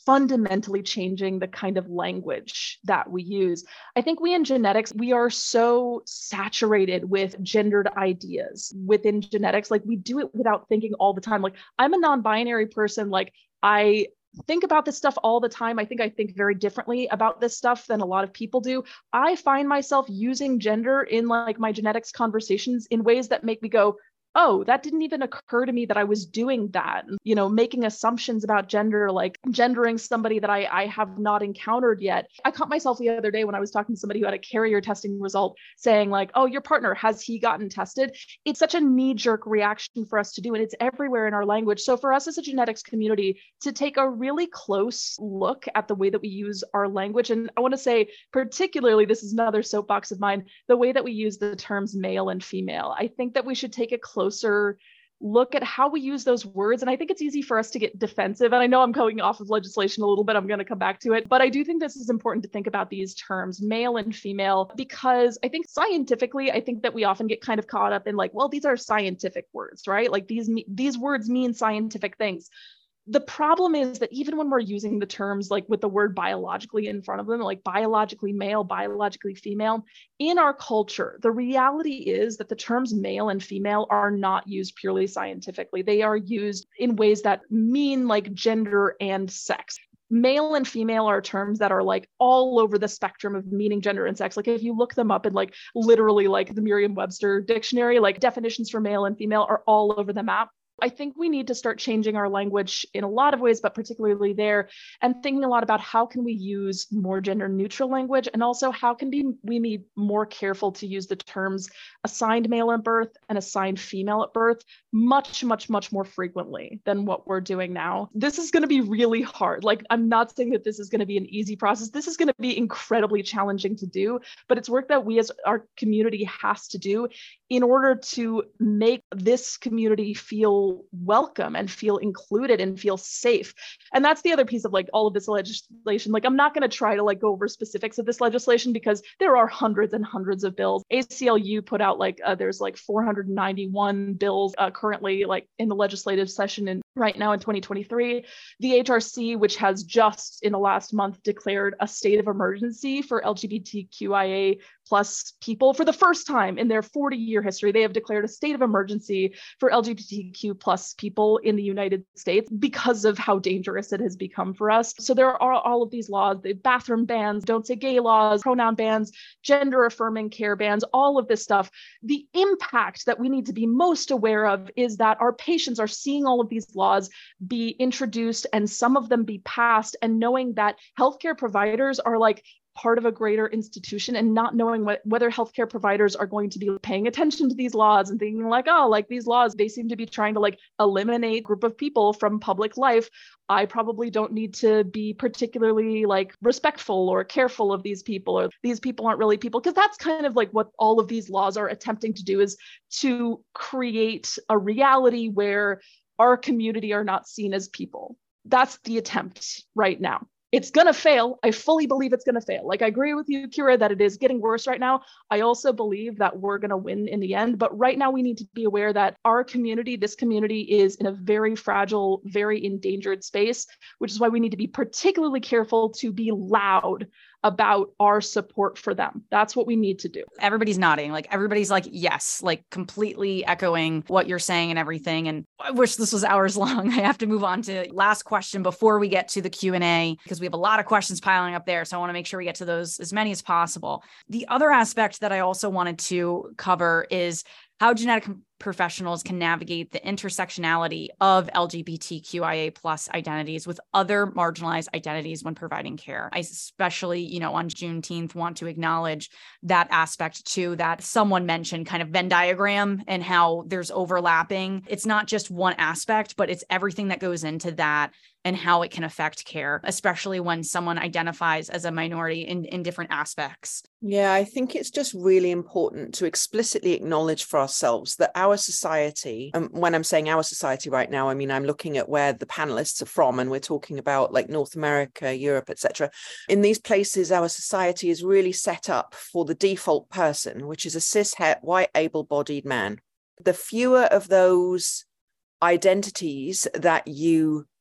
Speaker 3: fundamentally changing the kind of language that we use. I think we in genetics, we are so saturated with gendered ideas within genetics. Like we do it without thinking all the time. Like I'm a non-binary person. Like I think about this stuff all the time. I think I think very differently about this stuff than a lot of people do. I find myself using gender in like my genetics conversations in ways that make me go, oh, that didn't even occur to me that I was doing that. You know, making assumptions about gender, like gendering somebody that I, I have not encountered yet. I caught myself the other day when I was talking to somebody who had a carrier testing result saying like, oh, your partner, has he gotten tested? It's such a knee-jerk reaction for us to do, and it's everywhere in our language. So for us as a genetics community to take a really close look at the way that we use our language, and I want to say particularly, this is another soapbox of mine, the way that we use the terms male and female. I think that we should take a close closer look at how we use those words. And I think it's easy for us to get defensive. And I know I'm going off of legislation a little bit. I'm going to come back to it. But I do think this is important to think about these terms, male and female, because I think scientifically, I think that we often get kind of caught up in like, well, these are scientific words, right? Like these, these words mean scientific things. The problem is that even when we're using the terms like with the word biologically in front of them, like biologically male, biologically female, in our culture, the reality is that the terms male and female are not used purely scientifically. They are used in ways that mean like gender and sex. Male and female are terms that are like all over the spectrum of meaning gender and sex. Like if you look them up in like literally like the Merriam-Webster dictionary, like definitions for male and female are all over the map. I think we need to start changing our language in a lot of ways, but particularly there, and thinking a lot about how can we use more gender neutral language, and also how can be, we be more careful to use the terms assigned male at birth and assigned female at birth much, much, much more frequently than what we're doing now. This is going to be really hard. Like, I'm not saying that this is going to be an easy process. This is going to be incredibly challenging to do, but it's work that we as our community has to do in order to make this community feel welcome and feel included and feel safe. And that's the other piece of like all of this legislation. Like, I'm not going to try to like go over specifics of this legislation because there are hundreds and hundreds of bills. A C L U put out like, uh, there's like four hundred ninety-one bills uh, currently like in the legislative session in right now in twenty twenty-three. The H R C, which has just in the last month declared a state of emergency for L G B T Q I A plus people for the first time in their forty year history. They have declared a state of emergency for L G B T Q plus people in the United States because of how dangerous it has become for us. So there are all of these laws, the bathroom bans, don't say gay laws, pronoun bans, gender affirming care bans, all of this stuff. The impact that we need to be most aware of is that our patients are seeing all of these laws be introduced and some of them be passed, and knowing that healthcare providers are like part of a greater institution, and not knowing what, whether healthcare providers are going to be paying attention to these laws and thinking like, oh, like these laws, they seem to be trying to like eliminate a group of people from public life. I probably don't need to be particularly like respectful or careful of these people, or these people aren't really people, because that's kind of like what all of these laws are attempting to do, is to create a reality where our community are not seen as people. That's the attempt right now. It's going to fail. I fully believe it's going to fail. Like, I agree with you, Kira, that it is getting worse right now. I also believe that we're going to win in the end. But right now we need to be aware that our community, this community is in a very fragile, very endangered space, which is why we need to be particularly careful to be loud about our support for them. That's what we need to do.
Speaker 1: Everybody's nodding. Like, everybody's like, yes, like completely echoing what you're saying and everything. And I wish this was hours long. I have to move on to last question before we get to the Q and A, because we have a lot of questions piling up there. So I want to make sure we get to those, as many as possible. The other aspect that I also wanted to cover is how genetic professionals can navigate the intersectionality of L G B T Q I A plus identities with other marginalized identities when providing care. I especially, you know, on Juneteenth want to acknowledge that aspect too, that someone mentioned, kind of Venn diagram, and how there's overlapping. It's not just one aspect, but it's everything that goes into that and how it can affect care, especially when someone identifies as a minority in, in different aspects.
Speaker 2: Yeah, I think it's just really important to explicitly acknowledge for ourselves that our society, and when I'm saying our society right now, I mean, I'm looking at where the panelists are from, and we're talking about like North America, Europe, et cetera. In these places, our society is really set up for the default person, which is a cis, het, white, able-bodied man. The fewer of those identities that you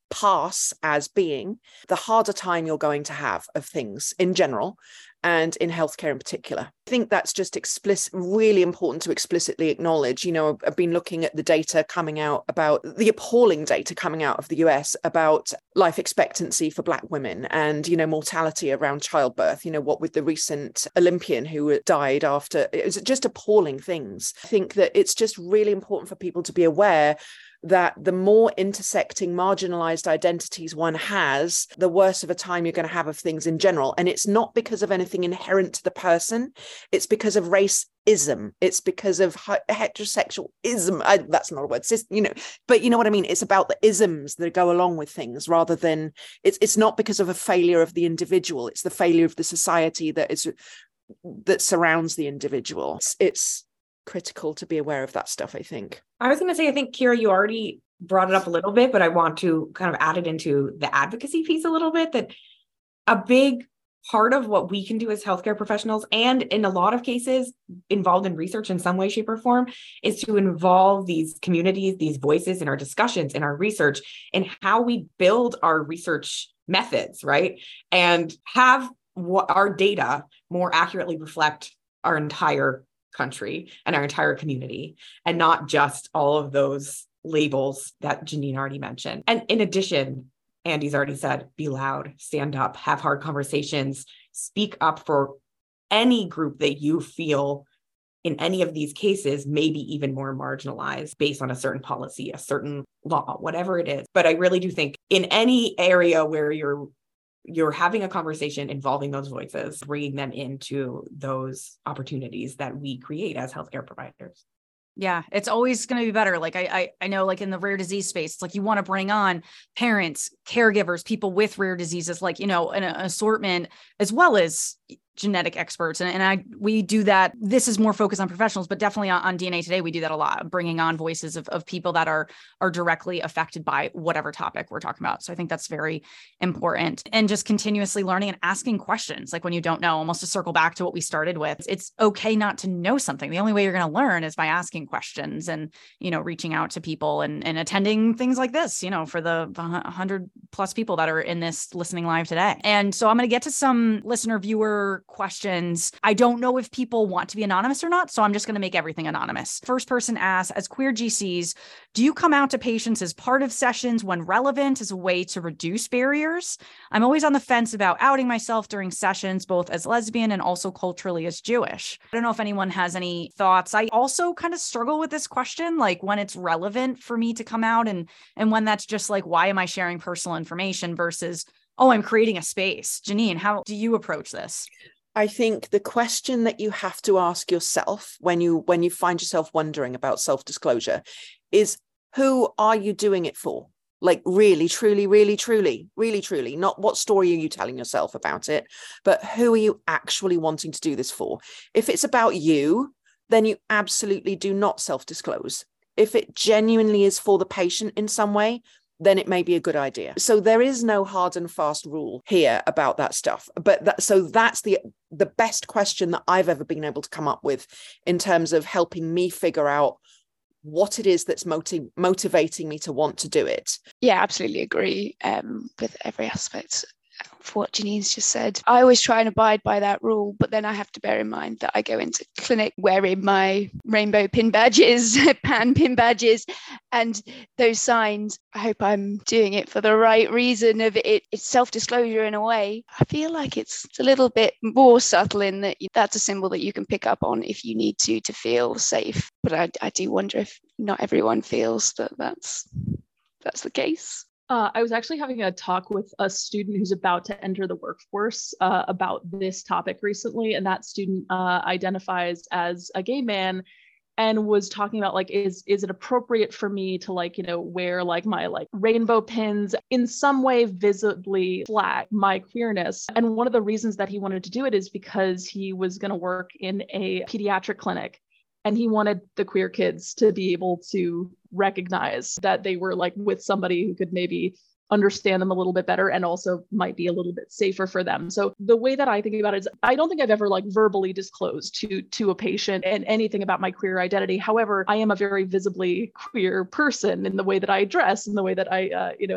Speaker 2: pass as being, the harder time you're going to have of things in general and in healthcare in particular. I think that's just explicit, really important to explicitly acknowledge. You know, I've been looking at the data coming out about the appalling data coming out of the U S about life expectancy for Black women and, you know, mortality around childbirth, you know, what with the recent Olympian who died after, it was just appalling things. I think that it's just really important for people to be aware that the more intersecting, marginalized identities one has, the worse of a time you're going to have of things in general. And it's not because of anything inherent to the person. It's because of racism. It's because of heterosexualism. I, that's not a word, you know, but you know what I mean? It's about the isms that go along with things rather than, it's it's not because of a failure of the individual. It's the failure of the society that is that surrounds the individual. It's, it's critical to be aware of that stuff, I think.
Speaker 4: I was going to say, I think, Kira, you already brought it up a little bit, but I want to kind of add it into the advocacy piece a little bit, that a big part of what we can do as healthcare professionals, and in a lot of cases involved in research in some way, shape, or form, is to involve these communities, these voices in our discussions, in our research, and how we build our research methods, right? And have what our data more accurately reflect our entire country and our entire community, and not just all of those labels that Janine already mentioned. And in addition, Andy's already said, be loud, stand up, have hard conversations, speak up for any group that you feel in any of these cases may be even more marginalized based on a certain policy, a certain law, whatever it is. But I really do think in any area where you're you're having a conversation involving those voices, bringing them into those opportunities that we create as healthcare providers.
Speaker 1: Yeah, it's always going to be better. Like I, I, I know, like in the rare disease space, it's like you want to bring on parents, caregivers, people with rare diseases, like, you know, an assortment, as well as genetic experts. And, and I, we do that. This is more focused on professionals, but definitely on, on D N A Today, we do that a lot, bringing on voices of, of people that are, are directly affected by whatever topic we're talking about. So I think that's very important, and just continuously learning and asking questions. Like when you don't know, almost to circle back to what we started with, it's okay not to know something. The only way you're going to learn is by asking questions and, you know, reaching out to people and, and attending things like this, you know, for the one hundred plus people that are in this listening live today. And so I'm going to get to some listener viewer questions. I don't know if people want to be anonymous or not, so I'm just going to make everything anonymous. First person asks, as queer G Cs, do you come out to patients as part of sessions when relevant as a way to reduce barriers? I'm always on the fence about outing myself during sessions, both as lesbian and also culturally as Jewish. I don't know if anyone has any thoughts. I also kind of struggle with this question, like when it's relevant for me to come out, and, and when that's just like, why am I sharing personal information versus, oh, I'm creating a space. Janine, how do you approach this?
Speaker 2: I think the question that you have to ask yourself when you when you find yourself wondering about self-disclosure is, who are you doing it for? Like really, truly, really, truly, really, truly, not what story are you telling yourself about it, but who are you actually wanting to do this for? If it's about you, then you absolutely do not self-disclose. If it genuinely is for the patient in some way, then it may be a good idea. So there is no hard and fast rule here about that stuff. But that, so that's the the best question that I've ever been able to come up with in terms of helping me figure out what it is that's motiv- motivating me to want to do it.
Speaker 5: Yeah, absolutely agree um, with every aspect of what Janine's just said. I always try and abide by that rule, but then I have to bear in mind that I go into clinic wearing my rainbow pin badges, pan pin badges, and those signs. I hope I'm doing it for the right reason of it. It's self-disclosure in a way. I feel like it's a little bit more subtle in that that's a symbol that you can pick up on if you need to, to feel safe. But I, I do wonder if not everyone feels that that's, that's the case.
Speaker 3: Uh, I was actually having a talk with a student who's about to enter the workforce uh, about this topic recently, and that student uh, identifies as a gay man and was talking about like, is is it appropriate for me to like, you know, wear like my like rainbow pins, in some way visibly flag my queerness. And one of the reasons that he wanted to do it is because he was going to work in a pediatric clinic. And he wanted the queer kids to be able to recognize that they were like with somebody who could maybe understand them a little bit better and also might be a little bit safer for them. So the way that I think about it is, I don't think I've ever like verbally disclosed to to a patient and anything about my queer identity. However, I am a very visibly queer person in the way that I dress and the way that I, uh, you know,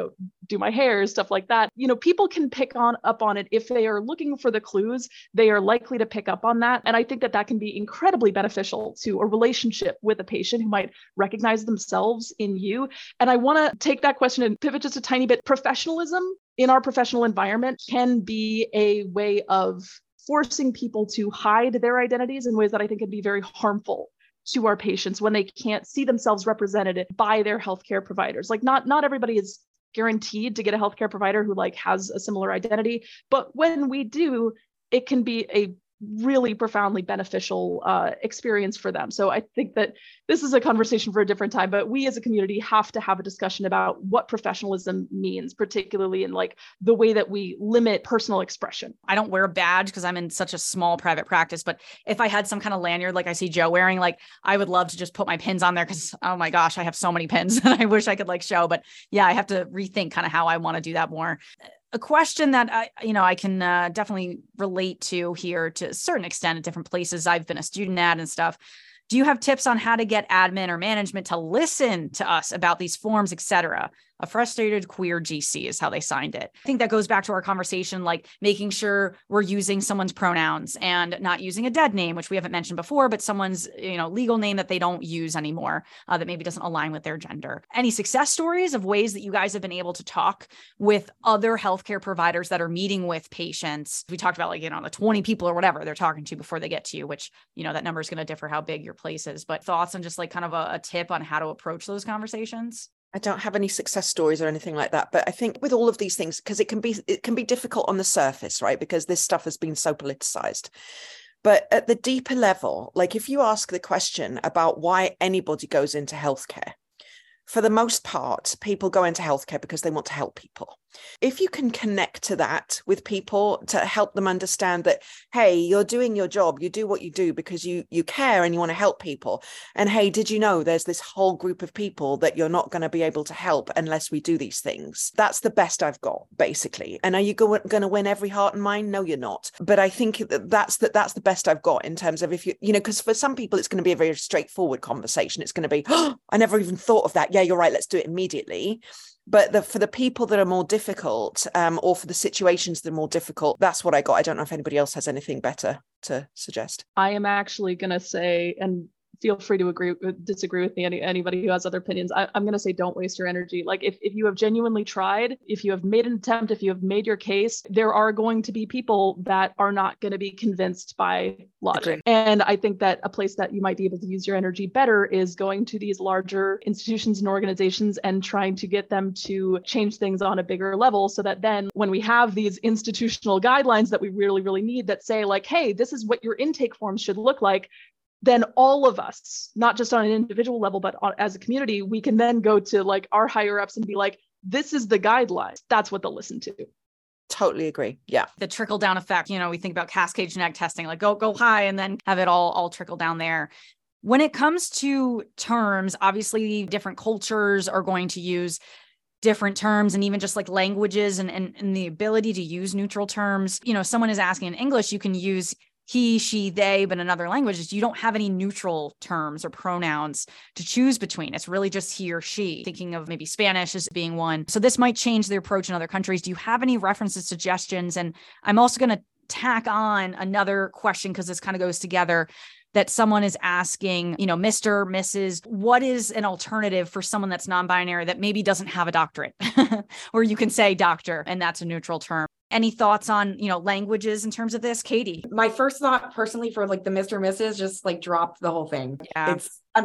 Speaker 3: do my hair, stuff like that. You know, people can pick on up on it if they are looking for the clues. They are likely to pick up on that. And I think that that can be incredibly beneficial to a relationship with a patient who might recognize themselves in you. And I want to take that question and pivot just a tiny bit. Professionalism in our professional environment can be a way of forcing people to hide their identities in ways that I think can be very harmful to our patients when they can't see themselves represented by their healthcare providers. Like not, not everybody is guaranteed to get a healthcare provider who like has a similar identity, but when we do, it can be a really profoundly beneficial uh, experience for them. So I think that this is a conversation for a different time, but we as a community have to have a discussion about what professionalism means, particularly in like the way that we limit personal expression.
Speaker 1: I don't wear a badge because I'm in such a small private practice, but if I had some kind of lanyard like I see Joe wearing, like I would love to just put my pins on there because, oh my gosh, I have so many pins and I wish I could like show, but yeah, I have to rethink kind of how I want to do that more. A question that I, you know, I can uh, definitely relate to here to a certain extent at different places I've been a student at and stuff. Do you have tips on how to get admin or management to listen to us about these forms, et cetera? A frustrated queer G C is how they signed it. I think that goes back to our conversation, like making sure we're using someone's pronouns and not using a dead name, which we haven't mentioned before, but someone's, you know, legal name that they don't use anymore, uh, that maybe doesn't align with their gender. Any success stories of ways that you guys have been able to talk with other healthcare providers that are meeting with patients? We talked about like, you know, the twenty people or whatever they're talking to before they get to you, which, you know, that number is going to differ how big your place is, but thoughts on just like kind of a, a tip on how to approach those conversations?
Speaker 2: I don't have any success stories or anything like that, but I think with all of these things, because it can be it can be difficult on the surface, right? Because this stuff has been so politicized. But at the deeper level, like if you ask the question about why anybody goes into healthcare, for the most part, people go into healthcare because they want to help people. If you can connect to that with people to help them understand that, hey, you're doing your job, you do what you do because you you care and you want to help people. And hey, did you know there's this whole group of people that you're not going to be able to help unless we do these things? That's the best I've got, basically. And are you go- going to win every heart and mind? No, you're not. But I think that that's the, that's the best I've got in terms of if you, you know, because for some people, it's going to be a very straightforward conversation. It's going to be, oh, I never even thought of that. Yeah, you're right. Let's do it immediately. But the, for the people that are more difficult, um, or for the situations that are more difficult, that's what I got. I don't know if anybody else has anything better to suggest.
Speaker 3: I am actually going to say, and feel free to agree, disagree with me, any, anybody who has other opinions. I, I'm going to say, don't waste your energy. Like if, if you have genuinely tried, if you have made an attempt, if you have made your case, there are going to be people that are not going to be convinced by logic. Okay. And I think that a place that you might be able to use your energy better is going to these larger institutions and organizations and trying to get them to change things on a bigger level so that then when we have these institutional guidelines that we really, really need that say like, hey, this is what your intake forms should look like, then all of us, not just on an individual level, but on, as a community, we can then go to like our higher ups and be like, this is the guidelines. That's what they'll listen to.
Speaker 2: Totally agree. Yeah.
Speaker 1: The trickle down effect, you know, we think about cascade genetic testing, like go, go high and then have it all, all trickle down there. When it comes to terms, obviously different cultures are going to use different terms and even just like languages and, and, and the ability to use neutral terms. You know, someone is asking in English, you can use he, she, they, but in other languages, you don't have any neutral terms or pronouns to choose between. It's really just he or she. Thinking of maybe Spanish as being one. So this might change the approach in other countries. Do you have any references, suggestions? And I'm also going to tack on another question because this kind of goes together, that someone is asking, you know, Mister, Missus, what is an alternative for someone that's non-binary that maybe doesn't have a doctorate or you can say doctor and that's a neutral term? Any thoughts on, you know, languages in terms of this, Katie?
Speaker 4: My first thought personally for like the Mister Missus, just like drop the whole thing.
Speaker 1: Yeah.
Speaker 4: It's an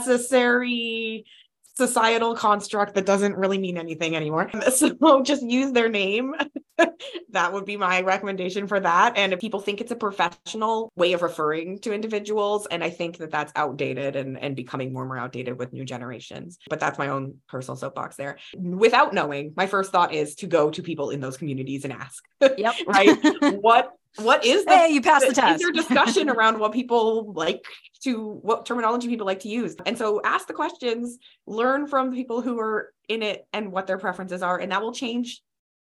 Speaker 4: unnecessary societal construct that doesn't really mean anything anymore. So just use their name. That would be my recommendation for that. And if people think it's a professional way of referring to individuals, and I think that that's outdated and, and becoming more and more outdated with new generations. But that's my own personal soapbox there. Without knowing, my first thought is to go to people in those communities and ask.
Speaker 1: Yep.
Speaker 4: Right? What What is the,
Speaker 1: hey, you passed the test.
Speaker 4: Is there discussion around what people like to, what terminology people like to use? And so ask the questions, learn from people who are in it and what their preferences are, and that will change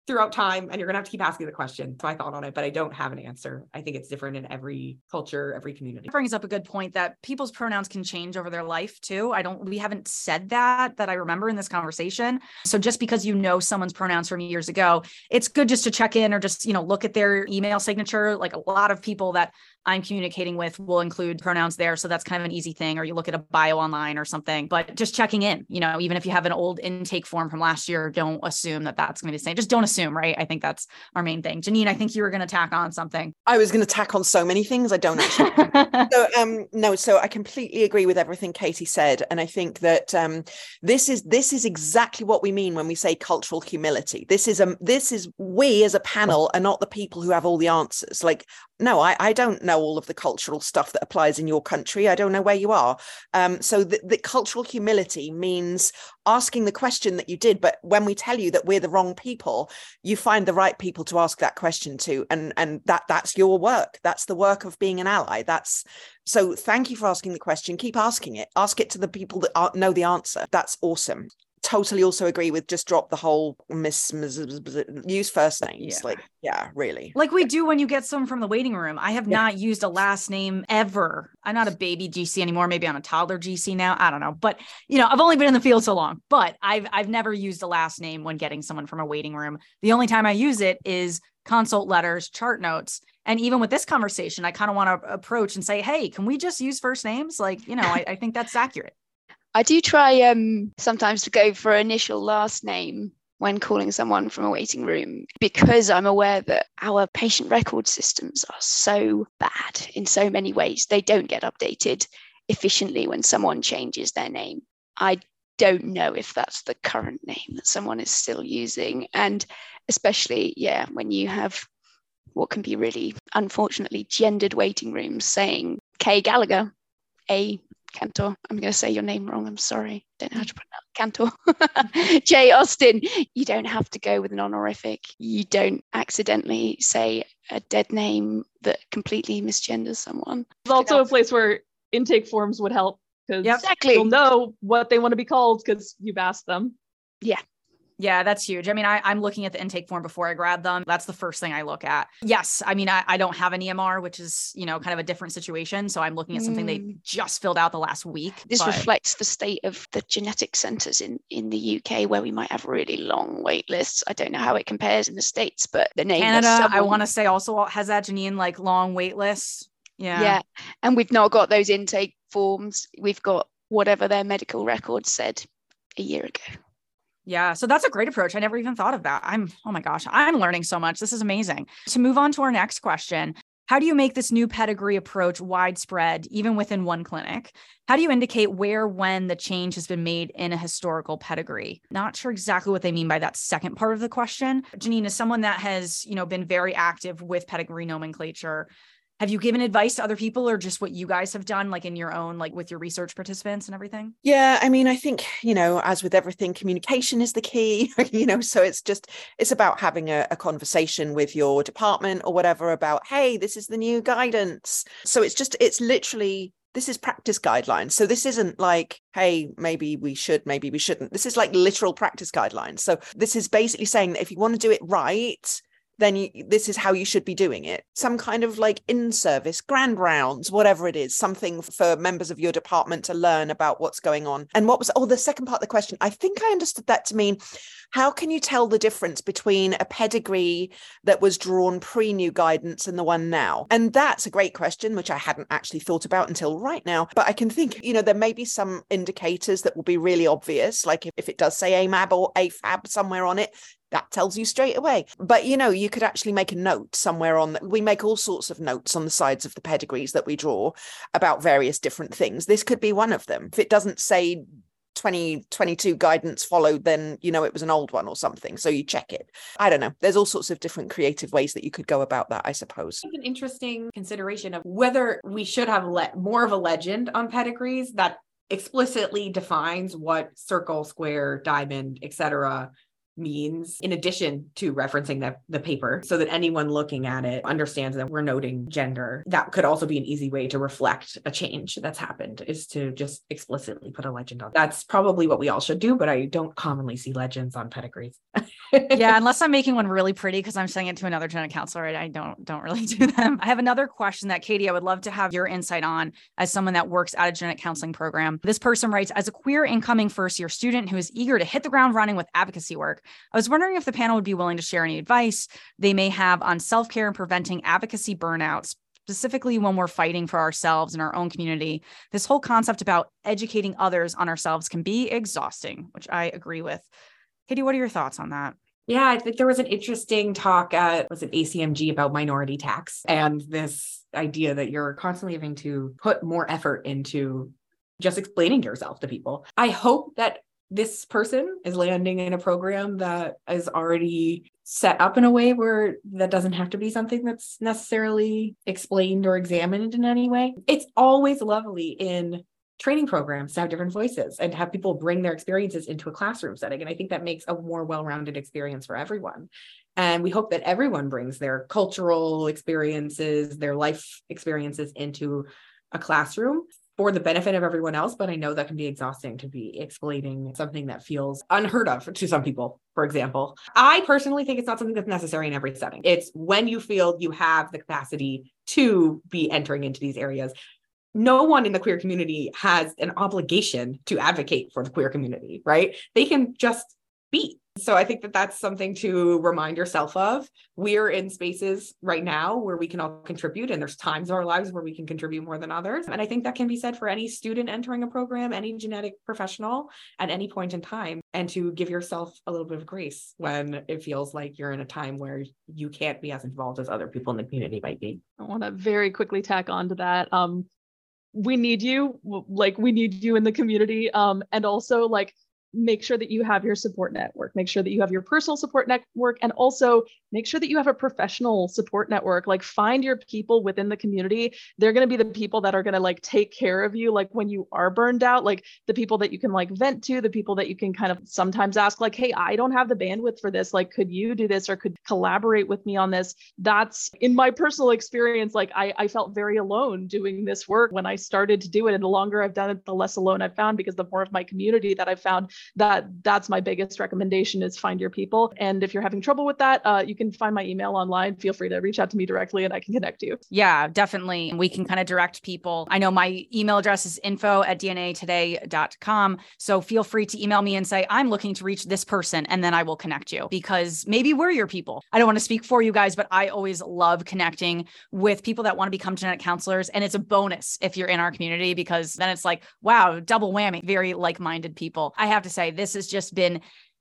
Speaker 4: throughout time, and you're gonna have to keep asking the question. So I thought on it, but I don't have an answer. I think it's different in every culture, every community.
Speaker 1: It brings up a good point that people's pronouns can change over their life too. I don't, we haven't said that, that I remember in this conversation. So just because you know someone's pronouns from years ago, it's good just to check in or just, you know, look at their email signature. Like a lot of people that I'm communicating with will include pronouns there. So that's kind of an easy thing, or you look at a bio online or something, but just checking in, you know, even if you have an old intake form from last year, don't assume that that's going to be the same. Just don't assume, right? I think that's our main thing. Janine, I think you were going to tack on something.
Speaker 2: I was going to tack on so many things. I don't actually. so, um, no, so I completely agree with everything Katie said. And I think that um, this is, this is exactly what we mean when we say cultural humility. This is, a, this is we as a panel are not the people who have all the answers. Like, no, I, I don't know all of the cultural stuff that applies in your country. I don't know where you are. Um, so the, the cultural humility means asking the question that you did. But when we tell you that we're the wrong people, you find the right people to ask that question to. And, and that that's your work. That's the work of being an ally. That's so thank you for asking the question. Keep asking it. Ask it to the people that are, know the answer. That's awesome. Totally also agree with just drop the whole miss, miss, miss use first names. Yeah. Like, yeah, really.
Speaker 1: Like we do when you get someone from the waiting room. I have yeah. not used a last name ever. I'm not a baby G C anymore. Maybe I'm a toddler G C now. I don't know. But, you know, I've only been in the field so long, but I've, I've never used a last name when getting someone from a waiting room. The only time I use it is consult letters, chart notes. And even with this conversation, I kind of want to approach and say, hey, can we just use first names? Like, you know, I, I think that's accurate.
Speaker 5: I do try um, sometimes to go for initial last name when calling someone from a waiting room, because I'm aware that our patient record systems are so bad in so many ways. They don't get updated efficiently when someone changes their name. I don't know if that's the current name that someone is still using. And especially, yeah, when you have what can be really, unfortunately, gendered waiting rooms saying Kay Gallagher, A. Cantor. I'm going to say your name wrong. I'm sorry. Don't know how to pronounce Cantor. J. Austin. You don't have to go with an honorific. You don't accidentally say a dead name that completely misgenders someone.
Speaker 3: It's also a place where intake forms would help, because
Speaker 5: yep. exactly.
Speaker 3: you'll know what they want to be called because you've asked them.
Speaker 5: Yeah.
Speaker 1: Yeah, that's huge. I mean, I, I'm looking at the intake form before I grab them. That's the first thing I look at. Yes. I mean, I, I don't have an E M R, which is, you know, kind of a different situation. So I'm looking at something mm. they just filled out the last week.
Speaker 5: This
Speaker 1: but...
Speaker 5: reflects the state of the genetic centres in, in the U K, where we might have really long wait lists. I don't know how it compares in the States, but the name
Speaker 1: Canada,
Speaker 5: someone...
Speaker 1: I want to say also has that, Janine, like long wait lists. Yeah.
Speaker 5: Yeah. And we've not got those intake forms. We've got whatever their medical records said a year ago.
Speaker 1: Yeah. So that's a great approach. I never even thought of that. I'm, oh my gosh, I'm learning so much. This is amazing. To move on to our next question, how do you make this new pedigree approach widespread, even within one clinic? How do you indicate where, when the change has been made in a historical pedigree? Not sure exactly what they mean by that second part of the question. Janine, is someone that has, you know, been very active with pedigree nomenclature, have you given advice to other people, or just what you guys have done, like in your own, like with your research participants and everything?
Speaker 2: Yeah, I mean, I think, you know, as with everything, communication is the key, you know, so it's just, it's about having a, a conversation with your department or whatever about, hey, this is the new guidance. So it's just, it's literally, this is practice guidelines. So this isn't like, hey, maybe we should, maybe we shouldn't. This is like literal practice guidelines. So this is basically saying that if you want to do it right, then you, this is how you should be doing it. Some kind of like in-service, grand rounds, whatever it is, something for members of your department to learn about what's going on. And what was, oh, the second part of the question, I think I understood that to mean, how can you tell the difference between a pedigree that was drawn pre-new guidance and the one now? And that's a great question, which I hadn't actually thought about until right now. But I can think, you know, there may be some indicators that will be really obvious, like if, if it does say A M A B or A F A B somewhere on it, that tells you straight away. But, you know, you could actually make a note somewhere on that. We make all sorts of notes on the sides of the pedigrees that we draw about various different things. This could be one of them. If it doesn't say twenty twenty-two guidance followed, then, you know, it was an old one or something. So you check it. I don't know. There's all sorts of different creative ways that you could go about that, I suppose.
Speaker 4: An interesting consideration of whether we should have let more of a legend on pedigrees that explicitly defines what circle, square, diamond, et cetera means in addition to referencing the, the paper so that anyone looking at it understands that we're noting gender. That could also be an easy way to reflect a change that's happened, is to just explicitly put a legend on. That's probably what we all should do, but I don't commonly see legends on pedigrees.
Speaker 1: Yeah, unless I'm making one really pretty because I'm sending it to another genetic counselor, I don't don't really do them. I have another question that, Katie, I would love to have your insight on as someone that works at a genetic counseling program. This person writes, as a queer incoming first year student who is eager to hit the ground running with advocacy work, I was wondering if the panel would be willing to share any advice they may have on self-care and preventing advocacy burnouts, specifically when we're fighting for ourselves and our own community. This whole concept about educating others on ourselves can be exhausting, which I agree with. Katie, what are your thoughts on that?
Speaker 4: Yeah, I think there was an interesting talk at, was it A C M G, about minority tax, and this idea that you're constantly having to put more effort into just explaining yourself to people. I hope that this person is landing in a program that is already set up in a way where that doesn't have to be something that's necessarily explained or examined in any way. It's always lovely in training programs to have different voices and have people bring their experiences into a classroom setting. And I think that makes a more well-rounded experience for everyone. And we hope that everyone brings their cultural experiences, their life experiences into a classroom for the benefit of everyone else. But I know that can be exhausting to be explaining something that feels unheard of to some people, for example. I personally think it's not something that's necessary in every setting. It's when you feel you have the capacity to be entering into these areas. No one in the queer community has an obligation to advocate for the queer community, right? They can just be. So I think that that's something to remind yourself of. We're in spaces right now where we can all contribute, and there's times of our lives where we can contribute more than others. And I think that can be said for any student entering a program, any genetic professional at any point in time, and to give yourself a little bit of grace when it feels like you're in a time where you can't be as involved as other people in the community might be.
Speaker 3: I want to very quickly tack on to that. Um, we need you, like we need you in the community. Um, and also like, make sure that you have your support network, make sure that you have your personal support network, and also make sure that you have a professional support network. Like find your people within the community. They're going to be the people that are going to like take care of you. Like when you are burned out, like the people that you can like vent to, the people that you can kind of sometimes ask like, hey, I don't have the bandwidth for this. Like, could you do this or could collaborate with me on this? That's in my personal experience. Like I, I felt very alone doing this work when I started to do it. And the longer I've done it, the less alone I've found, because the more of my community that I've found, that that's my biggest recommendation, is find your people. And if you're having trouble with that, uh, you can find my email online. Feel free to reach out to me directly and I can connect you.
Speaker 1: Yeah, definitely. We can kind of direct people. I know my email address is info at d n a today dot com. So feel free to email me and say, I'm looking to reach this person, and then I will connect you, because maybe we're your people. I don't want to speak for you guys, but I always love connecting with people that want to become genetic counselors. And it's a bonus if you're in our community, because then it's like, wow, double whammy, very like-minded people. I have to say, this has just been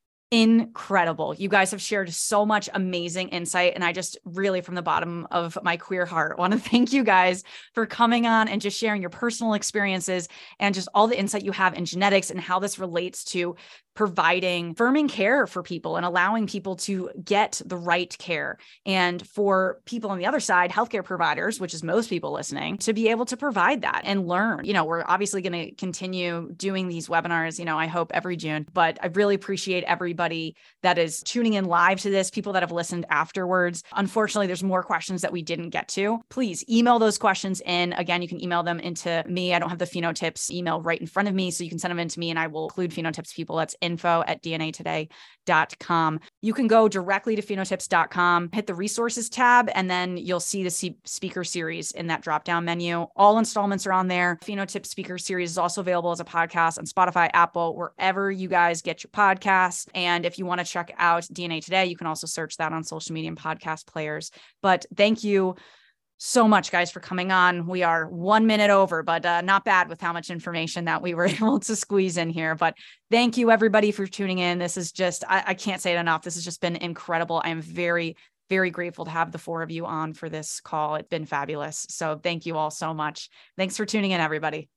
Speaker 1: incredible. You guys have shared so much amazing insight. And I just really, from the bottom of my queer heart, want to thank you guys for coming on and just sharing your personal experiences and just all the insight you have in genetics and how this relates to providing affirming care for people and allowing people to get the right care. And for people on the other side, healthcare providers, which is most people listening, to be able to provide that and learn. You know, we're obviously going to continue doing these webinars, you know, I hope every June, but I really appreciate everybody that is tuning in live to this, people that have listened afterwards. Unfortunately, there's more questions that we didn't get to. Please email those questions in. Again, you can email them into me. I don't have the Phenotips email right in front of me, so you can send them in to me and I will include Phenotips people. That's info at d n a today dot com. You can go directly to phenotips dot com, hit the resources tab, and then you'll see the C- speaker series in that drop-down menu. All installments are on there. Phenotips speaker series is also available as a podcast on Spotify, Apple, wherever you guys get your podcasts. And if you want to check out D N A Today, you can also search that on social media and podcast players. But thank you so much, guys, for coming on. We are one minute over, but uh, not bad with how much information that we were able to squeeze in here. But thank you, everybody, for tuning in. This is just, I, I can't say it enough. This has just been incredible. I am very, very grateful to have the four of you on for this call. It's been fabulous. So thank you all so much. Thanks for tuning in, everybody.